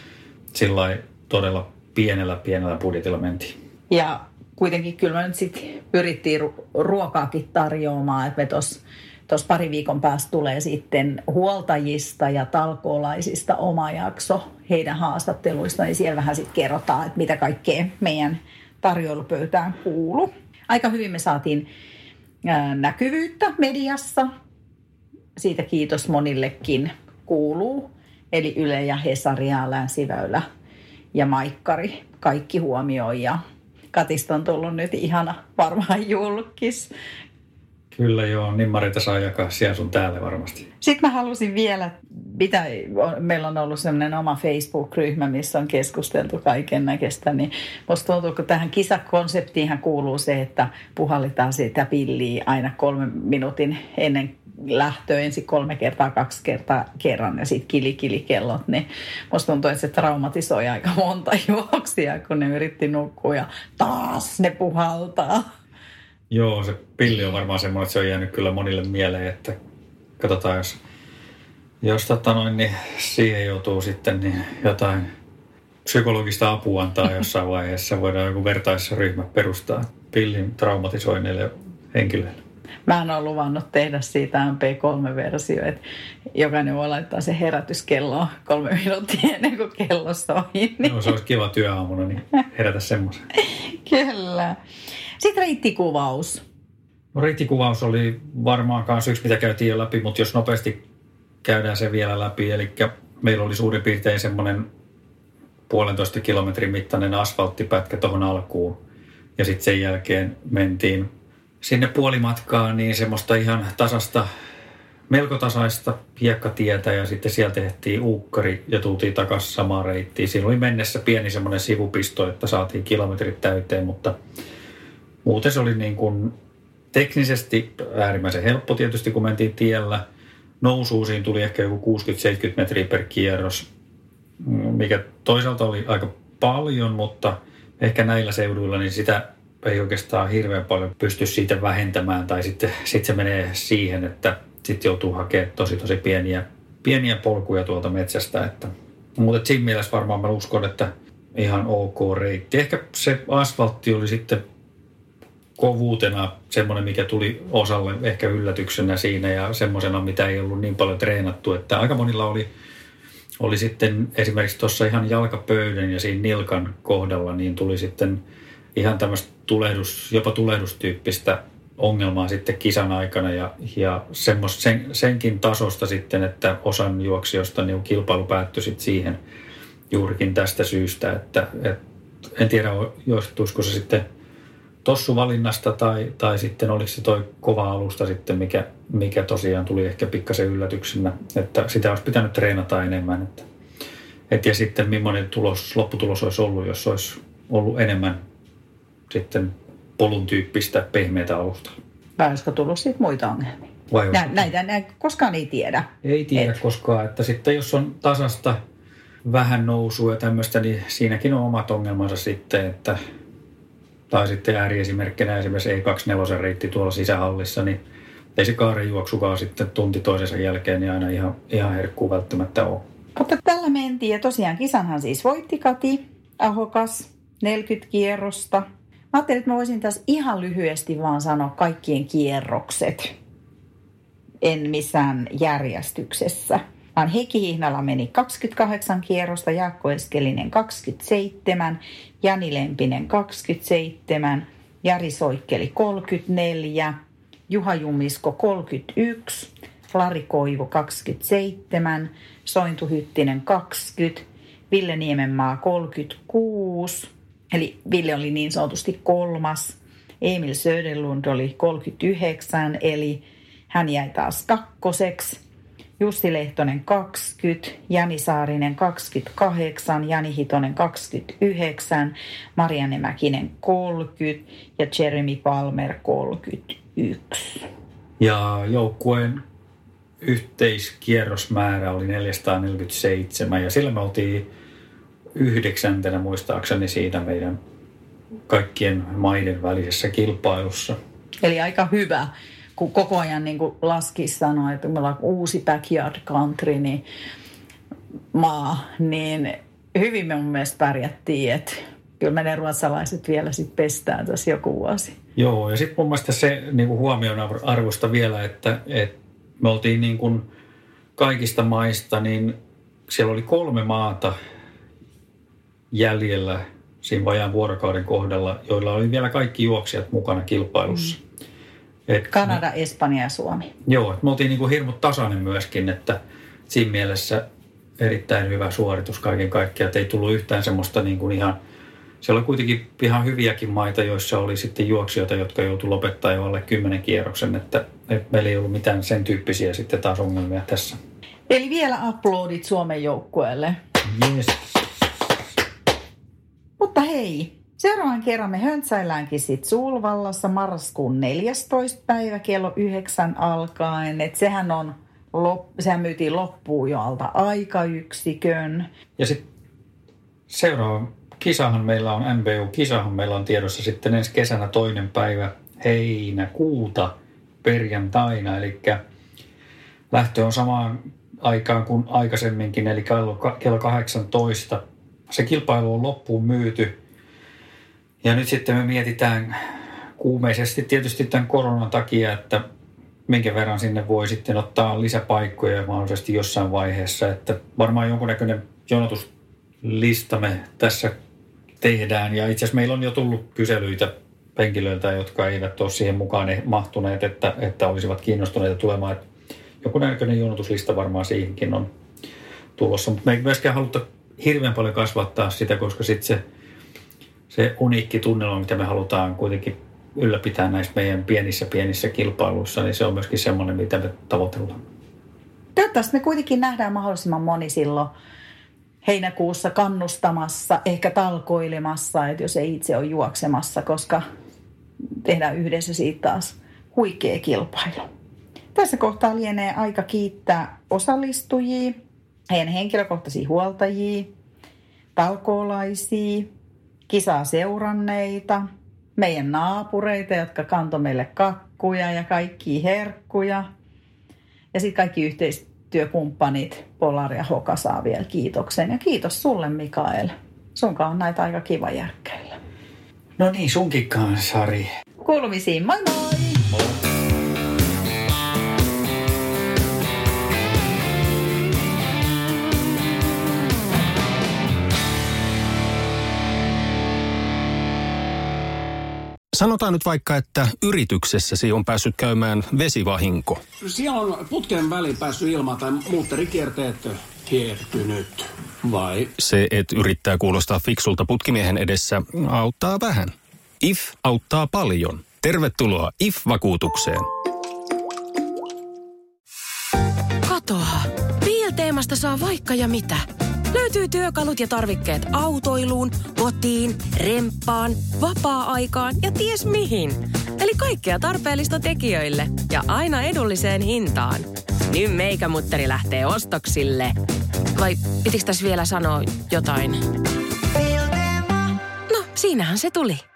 sillä todella pienellä budjetilla mentiin. Ja kuitenkin kyllä me nyt sitten pyrittiin ruokaakin tarjoamaan, että me tuossa pari viikon päästä tulee sitten huoltajista ja talkoolaisista oma jakso heidän haastatteluista, niin siellä vähän sitten kerrotaan, että mitä kaikkea meidän tarjoilupöytään kuuluu. Aika hyvin me saatiin näkyvyyttä mediassa. Siitä kiitos monillekin kuuluu. Eli Yle ja Hesari ja Länsiväylä ja Maikkari kaikki huomioi. Ja Katista on tullut nyt ihana varmaan julkis. Kyllä joo, nimmareita saa jakaa siellä sun täällä varmasti. Sitten mä halusin vielä, meillä on ollut sellainen oma Facebook-ryhmä, missä on keskusteltu kaiken näköistä, niin musta tuntuu, kun tähän kisakonseptiinhan kuuluu se, että puhallitaan sitä pilliä aina 3 minuutin ennen lähtöä, ensin 3 kertaa, 2 kertaa kerran ja sitten kilikellot, niin musta tuntuu, että se traumatisoi aika monta juoksia, kun ne yritti nukkua ja taas ne puhaltaa. Joo, se pilli on varmaan semmoinen, että se on jäänyt kyllä monille mieleen, että katsotaan, jos niin siihen joutuu sitten niin jotain psykologista apua antaa jossain vaiheessa. Voidaan joku vertaisryhmä perustaa pillin traumatisoineille henkilöille. Mä oon luvannut tehdä siitä MP3-versio, että jokainen voi laittaa se herätyskelloon 3 minuuttia ennen kuin kello soi. Niin. No, se olisi kiva työaamuna, niin herätä semmoisen. Kyllä. Sitten reittikuvaus. No, reittikuvaus oli varmaan kanssa yksi, mitä käytiin jo läpi, mutta jos nopeasti käydään se vielä läpi. Eli meillä oli suurin piirtein semmoinen 1,5 kilometrin mittainen asfalttipätkä tuohon alkuun. Ja sitten sen jälkeen mentiin sinne puolimatkaan niin semmoista ihan melko tasaista hiekkatietä ja sitten sieltä tehtiin uukkari ja tultiin takaisin samaan reittiin. Siinä oli mennessä pieni semmoinen sivupisto, että saatiin kilometrit täyteen, mutta muuten se oli niin kuin teknisesti äärimmäisen helppo tietysti, kun mentiin tiellä. Nousuun siinä tuli ehkä joku 60-70 metriä per kierros, mikä toisaalta oli aika paljon, mutta ehkä näillä seuduilla niin sitä ei oikeastaan hirveän paljon pysty siitä vähentämään. Tai sitten se menee siihen, että sitten joutuu hakemaan tosi pieniä polkuja tuolta metsästä. Mutta siinä mielessä varmaan mä uskon, että ihan ok reitti. Ehkä se asfaltti oli sitten kovuutena semmoinen, mikä tuli osalle ehkä yllätyksenä siinä ja semmoisena, mitä ei ollut niin paljon treenattu. Että aika monilla oli sitten esimerkiksi tuossa ihan jalkapöydän ja siinä nilkan kohdalla, niin tuli sitten ihan tämmöistä jopa tulehdustyyppistä ongelmaa sitten kisan aikana ja senkin tasosta sitten, että osan juoksijoista niin kilpailu päättyi sitten siihen juurikin tästä syystä, että en tiedä johtuisiko se sitten tossuvalinnasta tai sitten oliko se toi kova alusta sitten, mikä tosiaan tuli ehkä pikkasen yllätyksenä, että sitä olisi pitänyt treenata enemmän. Ja sitten millainen lopputulos olisi ollut, jos olisi ollut enemmän sitten polun tyyppistä pehmeätä alusta. Vai olisiko tullut siitä muita ongelmia? Näitä koskaan ei tiedä. Ei tiedä koskaan, että sitten jos on tasasta vähän nousua ja tämmöistä, niin siinäkin on omat ongelmansa sitten, tai sitten ääriesimerkkinä esimerkiksi E24 reitti tuolla sisähallissa, niin ei se kaarijuoksukaan sitten tunti toisensa jälkeen niin aina ihan herkkuu välttämättä ole. Mutta tällä mentiin ja tosiaan kisanhan siis voitti Kati Ahokas 40 kierrosta. Mä ajattelin, että mä voisin tässä ihan lyhyesti vaan sanoa kaikkien kierrokset. En missään järjestyksessä. Vaan Heikki Hihnala meni 28 kierrosta, Jaakko Eskelinen 27, Jani Lempinen 27, Jari Soikkeli 34, Juha Jumisko 31, Lari Koivu 27, Sointu Hyttinen 20, Ville Niemenmaa 36, eli Ville oli niin sanotusti 3. Emil Söderlund oli 39, eli hän jäi taas 2. Jussi Lehtonen 20, Jani Saarinen 28, Jani Hitonen 29, Marianne Mäkinen 30 ja Jeremy Palmer 31. Ja joukkueen yhteiskierrosmäärä oli 447 ja sillä me oltiin 9. muistaakseni siinä meidän kaikkien maiden välisessä kilpailussa. Eli aika hyvä, kun koko ajan niin kuin Laskis sanoi, että meillä on uusi backyard country niin maa, niin hyvin me mun mielestä pärjättiin, että kyllä me ne ruotsalaiset vielä sitten pestään tässä joku vuosi. Joo, ja sitten mun mielestä se niin kuin huomion arvosta vielä, että me oltiin niin kuin kaikista maista, niin siellä oli 3 maata jäljellä siinä vajaan vuorokauden kohdalla, joilla oli vielä kaikki juoksijat mukana kilpailussa. Kanada, Espanja ja Suomi. Joo, että me oltiin niin kuin hirmu tasainen myöskin, että siinä mielessä erittäin hyvä suoritus kaiken kaikkiaan, että ei tullut yhtään semmoista niin kuin ihan. Siellä oli kuitenkin ihan hyviäkin maita, joissa oli sitten juoksijoita, jotka joutui lopettaa jo alle 10 kierroksen, että meillä ei ollut mitään sen tyyppisiä sitten taas ongelmia tässä. Eli vielä uploadit Suomen joukkueelle. Yes. Mutta hei, seuraavan kerran me höntsäilläänkin sitten Sulvallassa marraskuun 14. päivä kello 9 alkaen. Että sehän myytiin loppuun jo alta aikayksikön. Ja sitten seuraava kisahan meillä on, NBU-kisahan meillä on tiedossa sitten ensi kesänä 2. päivä heinäkuuta perjantaina. Eli lähtö on samaan aikaan kuin aikaisemminkin, eli kello 18. Se kilpailu on loppuun myyty. Ja nyt sitten me mietitään kuumeisesti tietysti tämän koronan takia, että minkä verran sinne voi sitten ottaa lisäpaikkoja mahdollisesti jossain vaiheessa. Että varmaan jonkunnäköinen jonotuslista me tässä tehdään. Ja itse asiassa meillä on jo tullut kyselyitä henkilöiltä, jotka eivät ole siihen mukaan mahtuneet, että olisivat kiinnostuneita tulemaan. Että jonkunnäköinen jonotuslista varmaan siihenkin on tulossa. Mutta me ei myöskään haluta hirveän paljon kasvattaa sitä, koska sitten se uniikki tunnelma, mitä me halutaan kuitenkin ylläpitää näissä meidän pienissä kilpailuissa, niin se on myöskin semmoinen, mitä me tavoitellaan. Toivottavasti me kuitenkin nähdään mahdollisimman moni silloin heinäkuussa kannustamassa, ehkä talkoilemassa, että jos ei itse ole juoksemassa, koska tehdään yhdessä siitä taas huikea kilpailu. Tässä kohtaa lienee aika kiittää osallistujia, heidän henkilökohtaisia huoltajia, talkoolaisia, kisaa seuranneita, meidän naapureita, jotka kantoi meille kakkuja ja kaikkia herkkuja. Ja sitten kaikki yhteistyökumppanit, Polar ja Hoka saa vielä kiitoksen. Ja kiitos sulle, Mikael. Sunkaan on näitä aika kiva järkkäillä. No niin, sunkin kanssa, Sari. Kuulumisiin, moi moi! Sanotaan nyt vaikka, että yrityksessäsi on päässyt käymään vesivahinko. Siellä on putken väliin päässyt ilmaan tai muutterikierteet hiertynyt, vai? Se, että yrittää kuulostaa fiksulta putkimiehen edessä, auttaa vähän. IF auttaa paljon. Tervetuloa IF-vakuutukseen. Katoa. Riel-teemasta saa vaikka ja mitä. Löytyy työkalut ja tarvikkeet autoiluun, kotiin, remppaan, vapaa-aikaan ja ties mihin. Eli kaikkea tarpeellista tekijöille ja aina edulliseen hintaan. Nyt meikämutteri lähtee ostoksille. Vai pitikö tässä vielä sanoa jotain? No, siinähän se tuli.